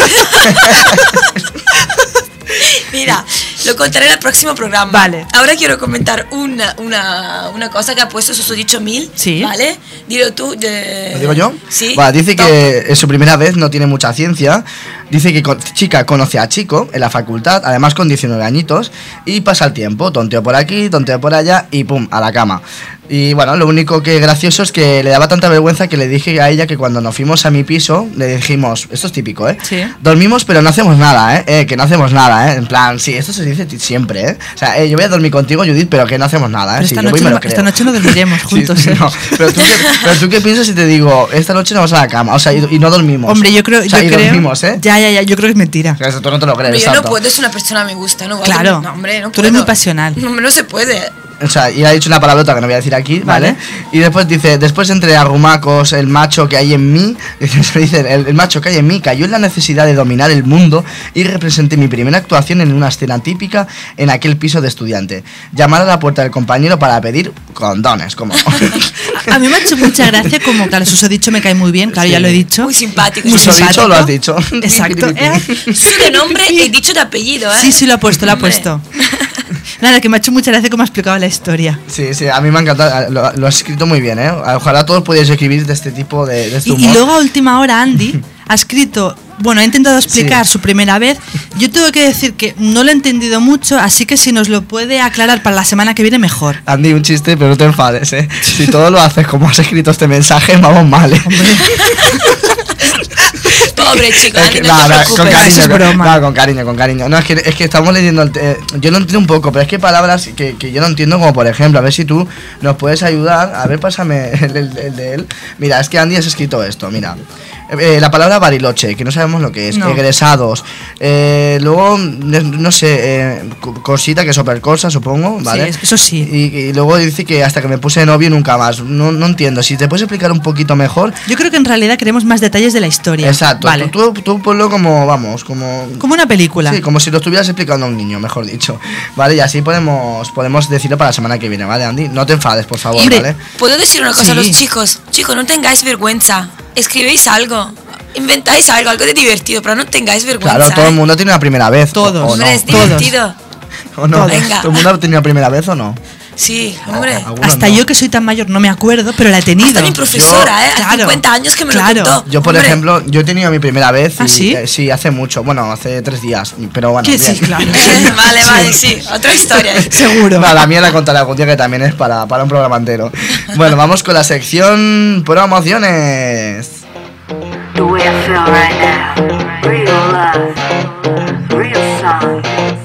Mira, lo contaré en el próximo programa. Vale. Ahora quiero comentar una, una, una cosa que ha puesto Susodicho Mil. Sí. ¿Vale? Dilo tú. De... ¿Lo digo yo? Sí. Bueno, dice Top. que en su primera vez no tiene mucha ciencia. Dice que con- chica conoce a chico en la facultad, además con diecinueve añitos, y pasa el tiempo, tonteo por aquí, tonteo por allá, y pum, a la cama. Y bueno, lo único que gracioso es que le daba tanta vergüenza que le dije a ella que cuando nos fuimos a mi piso, le dijimos, esto es típico, ¿eh? Sí. Dormimos pero no hacemos nada, ¿eh? Eh, que no hacemos nada, ¿eh? En plan, sí, esto se dice ti- siempre, ¿eh? O sea, eh, yo voy a dormir contigo, Judith, pero que no hacemos nada, ¿eh? Pero Sí, esta, yo voy noche y me no, lo creo. esta noche no dormiremos juntos, Sí, ¿eh? no, pero, tú qué, pero tú qué piensas si te digo, esta noche nos vamos a la cama, o sea, y, y no dormimos. Hombre, yo creo, O sea, yo y creo dormimos, ¿eh? Ya, ya, ya, yo creo que es mentira. O sea, eso tú no te lo crees, Hombre, yo no exacto. puedo, es una persona me gusta, ¿no? Claro. No, hombre, no Tú eres puedo. muy pasional. No, no se puede. O sea, y ha dicho una palabrota que no voy a decir aquí, ¿vale? Vale. Y después dice, después entre arrumacos, el macho que hay en mí, dice, el, el macho que hay en mí cayó en la necesidad de dominar el mundo y representé mi primera actuación en una escena típica en aquel piso de estudiante. Llamar a la puerta del compañero para pedir condones, como... A mí me ha hecho mucha gracia, como, claro, os he dicho, me cae muy bien, claro, Sí. ya lo he dicho. Muy simpático. Muy ¿Lo has simpático. dicho o lo has dicho? Exacto. Eh, Su de nombre y dicho de apellido, ¿eh? Sí, sí, lo ha puesto, lo ha Hombre. puesto. Nada, que me ha hecho mucha gracia cómo ha explicado la historia. Sí, sí, a mí me ha encantado. Lo, lo has escrito muy bien, ¿eh? Ojalá todos pudierais escribir de este tipo de, de este Y, humor. y luego a última hora Andy ha escrito, bueno, ha intentado explicar Sí. su primera vez. Yo tengo que decir que no lo he entendido mucho, así que si nos lo puede aclarar para la semana que viene, mejor. Andy, un chiste, pero no te enfades, ¿eh? Si todo lo haces como has escrito este mensaje, vamos mal, ¿eh? Pobre chico, Es Andy, que- no no, te no, preocupes. con cariño, Eso es con- broma. no, con cariño, con cariño. No, es que, es que estamos leyendo el te- eh, yo lo entiendo un poco, pero es que hay palabras que, que yo no entiendo, como por ejemplo, a ver si tú nos puedes ayudar. A ver, pásame el, el- el de él. Mira, es que Andy has escrito esto, mira. Eh, la palabra bariloche, que no sabemos lo que es, No. egresados, eh, luego, no, no sé, eh, co- cosita que supercosa, supongo, ¿vale? Sí, eso sí. Y, y luego dice que hasta que me puse de novio nunca más. No, no entiendo, si te puedes explicar un poquito mejor. Yo creo que en realidad queremos más detalles de la historia. Exacto, Vale. tú, tú, tú ponlo como, vamos, como... Como una película. Sí, como si lo estuvieras explicando a un niño, mejor dicho. Vale, y así podemos podemos decirlo para la semana que viene, ¿vale, Andy? No te enfades, por favor, Hombre, ¿vale? ¿puedo decir una cosa Sí. a los chicos? Chicos, no tengáis vergüenza. Escribéis algo. Inventáis algo, algo de divertido, pero no tengáis vergüenza. Claro, todo el ¿eh? mundo tiene una primera vez. Todos. ¿o, o no? Hombre, es Todos. divertido. ¿O no? Venga. ¿Todo el mundo ha tenido una primera vez o no? Sí, hombre. Algunos Hasta no. yo que soy tan mayor no me acuerdo, pero la he tenido. Hasta mi profesora, ¿eh? Hace claro, cincuenta años que me claro. lo contó. Yo, por Hombre, ejemplo, yo he tenido mi primera vez. ¿Ah, y, sí? eh, sí, hace mucho. Bueno, hace tres días. Pero bueno. Que bien. sí, claro. eh, vale, vale, sí. Otra historia. Seguro. No, la mía la contaré algún día, que también es para, para un programa entero. Bueno, vamos con la sección promociones. The way I feel right now, real love, real song,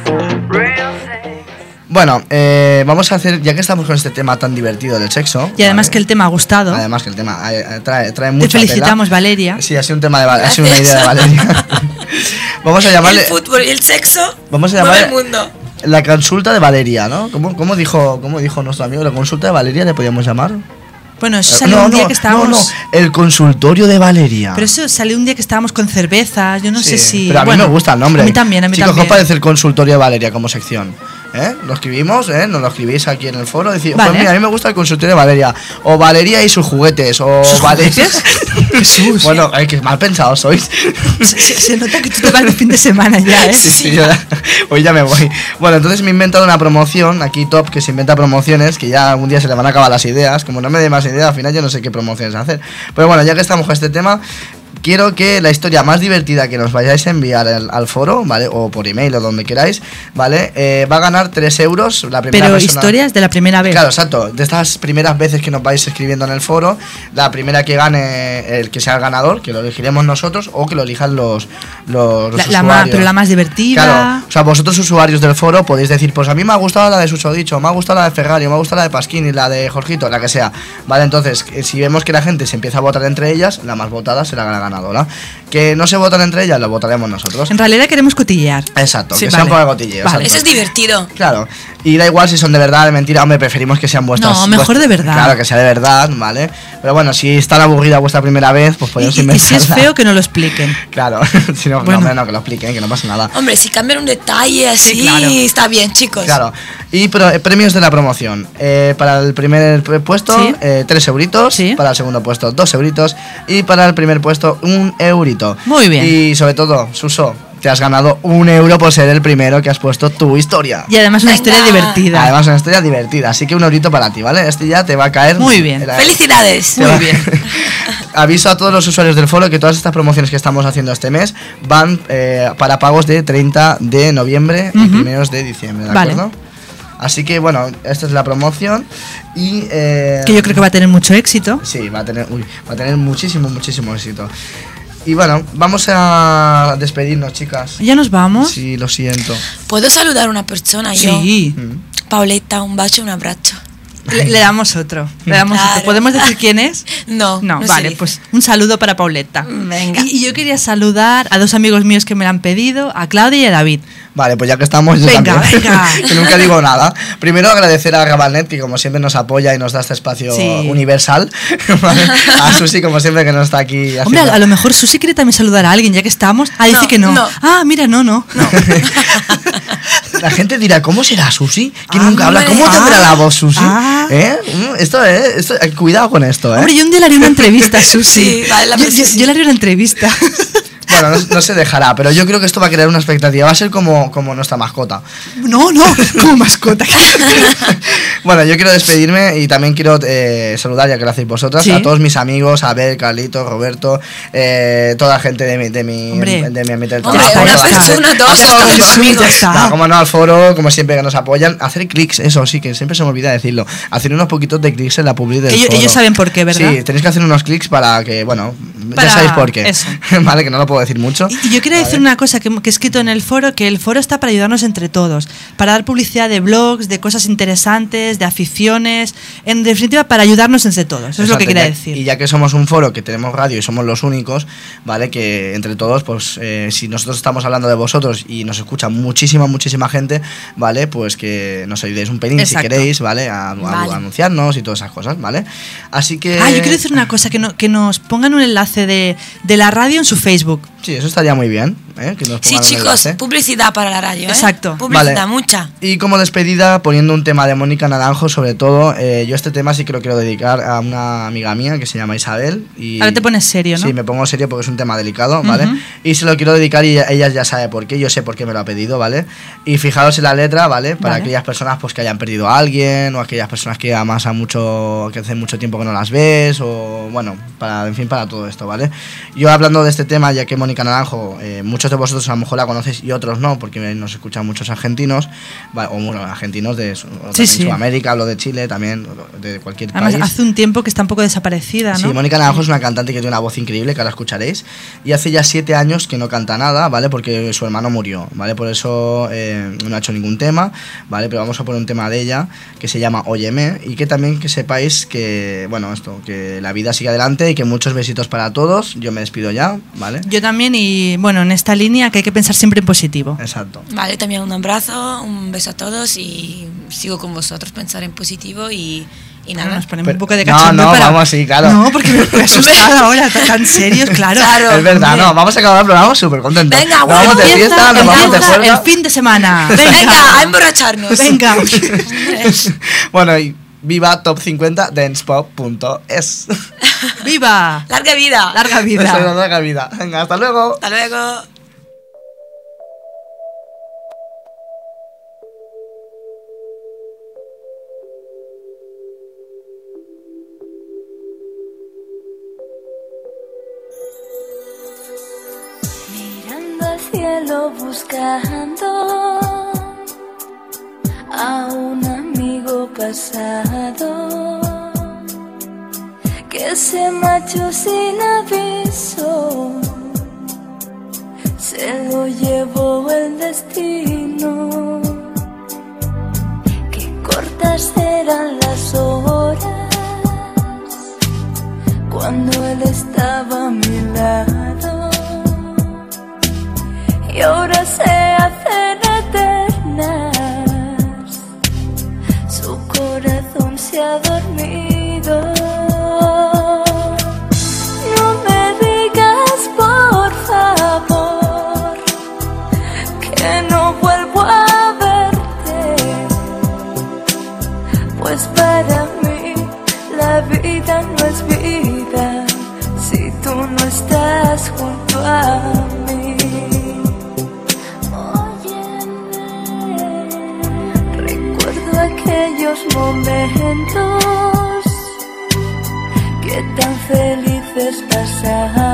real thing. Bueno, eh, vamos a hacer, ya que estamos con este tema tan divertido del sexo. Y además ¿vale? que el tema ha gustado. Además que el tema eh, eh, trae, trae Te mucha felicitamos, tela. Valeria. Sí, ha sido un tema de Val- ha sido una idea de Valeria. Vamos a llamarle El fútbol y el sexo Vamos a mueve llamarle el mundo. la consulta de Valeria, ¿no? ¿Cómo, cómo dijo cómo dijo nuestro amigo? La consulta de Valeria le podíamos llamar. Bueno, eso Eh, salió no, un día no, que estábamos. no, no, el consultorio de Valeria. Pero eso salió un día que estábamos con cervezas. Yo no Sí, sé si. pero a mí bueno, me gusta el nombre. A mí también, a mí Chicos, también. ¿qué os parece el consultorio de Valeria como sección? ¿Eh? Lo escribimos, ¿eh? Nos lo escribís aquí en el foro. Decir, Vale. pues mira, a mí me gusta el consultorio de Valeria. O Valeria y sus juguetes. O ¿Sus Valeria. juguetes? Jesús. Bueno, ay, que mal pensados sois. Se, se- se nota que tú te vas de fin de semana ya, ¿eh? Sí, sí, yo ya- hoy ya me voy. Bueno, entonces me he inventado una promoción, aquí top, que se inventa promociones, que ya algún día se le van a acabar las ideas. Como no me dé más ideas, al final yo no sé qué promociones hacer. Pero bueno, ya que estamos con este tema, quiero que la historia más divertida que nos vayáis a enviar al, al foro, ¿vale? O por email o donde queráis, ¿vale? Eh, va a ganar tres euros la primera Pero persona. historias de la primera vez. Claro, exacto. De estas primeras veces que nos vais escribiendo en el foro, la primera que gane, el que sea el ganador, que lo elegiremos nosotros, o que lo elijan los, los, los La, la más, usuarios. pero la más divertida. Claro, o sea, vosotros usuarios del foro podéis decir, pues a mí me ha gustado la de Susodicho, me ha gustado la de Ferrari, me ha gustado la de Pasquini, la de Jorgito, la que sea. Vale, entonces, eh, si vemos que la gente se empieza a votar entre ellas, la más votada será la ganadora. Que no se votan entre ellas, lo votaremos nosotros. En realidad queremos cotillear. Exacto, Sí, que vale. sea un poco de cotilleo. Vale. exacto. Eso es divertido. Claro, y da igual si son de verdad o de mentira, hombre, preferimos que sean vuestras. No, mejor vuest- de verdad. Claro, que sea de verdad, ¿vale? Pero bueno, si está aburrida vuestra primera vez, pues Y, podemos y- y inventarla. si es feo, que no lo expliquen. Claro, si no, Bueno. no, hombre, no, que lo expliquen, que no pasa nada. Hombre, si cambian un detalle así, claro. está bien, chicos. Claro. Y pro- eh, premios de la promoción. Eh, para el primer pre- puesto, Sí. eh, tres euritos. Sí. Para el segundo puesto, dos euritos. Y para el primer puesto, un eurito. Muy bien. Y sobre todo, Suso, te has ganado un euro por ser el primero que has puesto tu historia. Y además una Venga. historia divertida. Además, una historia divertida. Así que un eurito para ti, ¿vale? Este ya te va a caer. Muy bien. Era- Felicidades. te va- Aviso a todos los usuarios del foro que todas estas promociones que estamos haciendo este mes van eh, para pagos de treinta de noviembre y Ujú. primeros de diciembre, ¿de Vale. acuerdo? Así que bueno, esta es la promoción y... eh, Que yo creo que va a tener mucho éxito. Sí, va a tener, uy, va a tener muchísimo, muchísimo éxito. Y bueno, vamos a despedirnos, chicas. Ya nos vamos. Sí, lo siento. ¿Puedo saludar a una persona? Yo. Sí. Mm. Pauleta, un bacho, un abrazo. Le, le damos otro. Le damos Claro. otro. ¿Podemos decir quién es? No, No, no se vale, dice. pues un saludo para Pauleta. Venga. Y, y yo quería saludar a dos amigos míos que me lo han pedido, a Claudia y a David. Vale, pues ya que estamos, yo Venga, también. venga. Que nunca digo nada. Primero agradecer a Gabanet, que como siempre nos apoya y nos da este espacio Sí. universal. ¿Vale? A Susi, como siempre, que no está aquí. Hombre, haciendo- a, a lo mejor Susi quiere también saludar a alguien, ya que estamos. Ah, dice No, que no. no. Ah, mira, no, no. La gente dirá, ¿cómo será Susi? Que Ah, nunca habla. ¿Cómo tendrá ah, la voz Susi? ah. ¿Eh? Mm, Esto, eh, esto, eh, cuidado con esto, ¿eh? Hombre, yo un día le haré una entrevista a Susi. Sí, vale, la yo, verdad yo- sí. yo le haré una entrevista. Bueno, no, no se dejará, pero yo creo que esto va a crear una expectativa. Va a ser como, como nuestra mascota. No, no, como mascota. Bueno, yo quiero despedirme y también quiero eh, saludar, ya que lo hacéis vosotras, Sí. a todos mis amigos, a Abel, Carlito, Roberto, eh, toda la gente de mi, de mi, Hombre. de mi ambiente del Hombre, trabajo. una toda la gente- persona, dos, a todos hasta mis los amigos. ya está. Va, como no, al foro, como siempre que nos apoyan, hacer clics, eso sí, que siempre se me olvida decirlo, hacer unos poquitos de clics en la publi del Ellos, foro. ellos saben por qué, ¿verdad? Sí, tenéis que hacer unos clics para que, bueno, Para- ya sabéis por qué. eso. Vale, que no lo puedo decir mucho. Y yo quería decir una cosa que, que he escrito en el foro, que el foro está para ayudarnos entre todos, para dar publicidad de blogs, de cosas interesantes, de aficiones, en definitiva para ayudarnos entre todos. Eso es lo que Exacto, quería ya- decir. Y ya que somos un foro, que tenemos radio y somos los únicos, ¿vale? Que entre todos, pues eh, si nosotros estamos hablando de vosotros y nos escucha muchísima, muchísima gente, ¿vale? Pues que nos ayudéis un pelín Exacto. si queréis, ¿vale? A, a- Vale. a anunciarnos y todas esas cosas, ¿vale? Así que... Ah, yo quiero decir una cosa, que, no, que nos pongan un enlace de, de la radio en su Facebook. Sí, eso estaría muy bien, ¿eh? Que nos Sí, pongan un chicos, enlace. publicidad para la radio, ¿eh? Exacto. Publicidad, Vale. mucha. Y como despedida, poniendo un tema de Mónica Naranjo, sobre todo, eh, yo este tema sí que lo quiero dedicar a una amiga mía que se llama Isabel. Y Ahora te pones serio, ¿no? Sí, me pongo serio porque es un tema delicado, ¿vale? Ujú. Y se lo quiero dedicar y ella, ella ya sabe por qué, yo sé por qué me lo ha pedido, ¿vale? Y fijaros en la letra, ¿vale? Para Vale. aquellas personas pues que hayan perdido a alguien o aquellas personas que amas a mucho, que hace mucho tiempo que no las ves o bueno, para, en fin, para todo esto, ¿vale? Yo hablando de este tema, ya que Mónica Naranjo, eh, muchos de vosotros a lo mejor la conocéis y otros no, porque nos escuchan muchos argentinos, ¿vale? O bueno, argentinos de Su- o también sí. Sudamérica, hablo de Chile también, de cualquier Además, país. hace un tiempo que está un poco desaparecida, ¿no? Sí, Mónica Naranjo es una cantante que tiene una voz increíble, que ahora escucharéis. Y hace ya siete años que no canta nada, ¿vale? Porque su hermano murió, ¿vale? Por eso eh, no ha hecho ningún tema, ¿vale? Pero vamos a poner un tema de ella que se llama Óyeme. Y que también que sepáis que, bueno, esto, que la vida sigue adelante y que muchos besitos para todos. Yo me despido ya, ¿vale? Yo también, y bueno, en esta línea que hay que pensar siempre en positivo. Exacto. Vale, también un abrazo, un beso a todos y sigo con vosotros, pensar en positivo y, y nada. Nos ponemos un poco de No, cachondeo no, para- vamos así, claro. No, porque me he asustado ahora, tan serios, claro. Claro. Es verdad, Hombre. no, vamos a acabar el programa súper contentos. Venga, Nos vamos de Empieza- fiesta, nos vamos de empieza juerga. el fin de semana. Venga, Venga, a emborracharnos. venga. Bueno, y viva top cincuenta dancepop punto es. ¡Viva! Larga vida. Larga Eso, vida. larga vida. Venga, hasta luego. Hasta luego. Mirando al cielo buscando a un amigo pasado que se marchó sin aviso, se lo llevó el destino. Qué cortas eran las horas cuando él estaba a mi lado y ahora se hacen eternas. Su corazón se ha dormido. No me digas por favor que no vuelvo a verte, pues para mí la vida no es vida si tú no estás junto a mí. Recuerdo aquellos momentos que tan felices pasaban.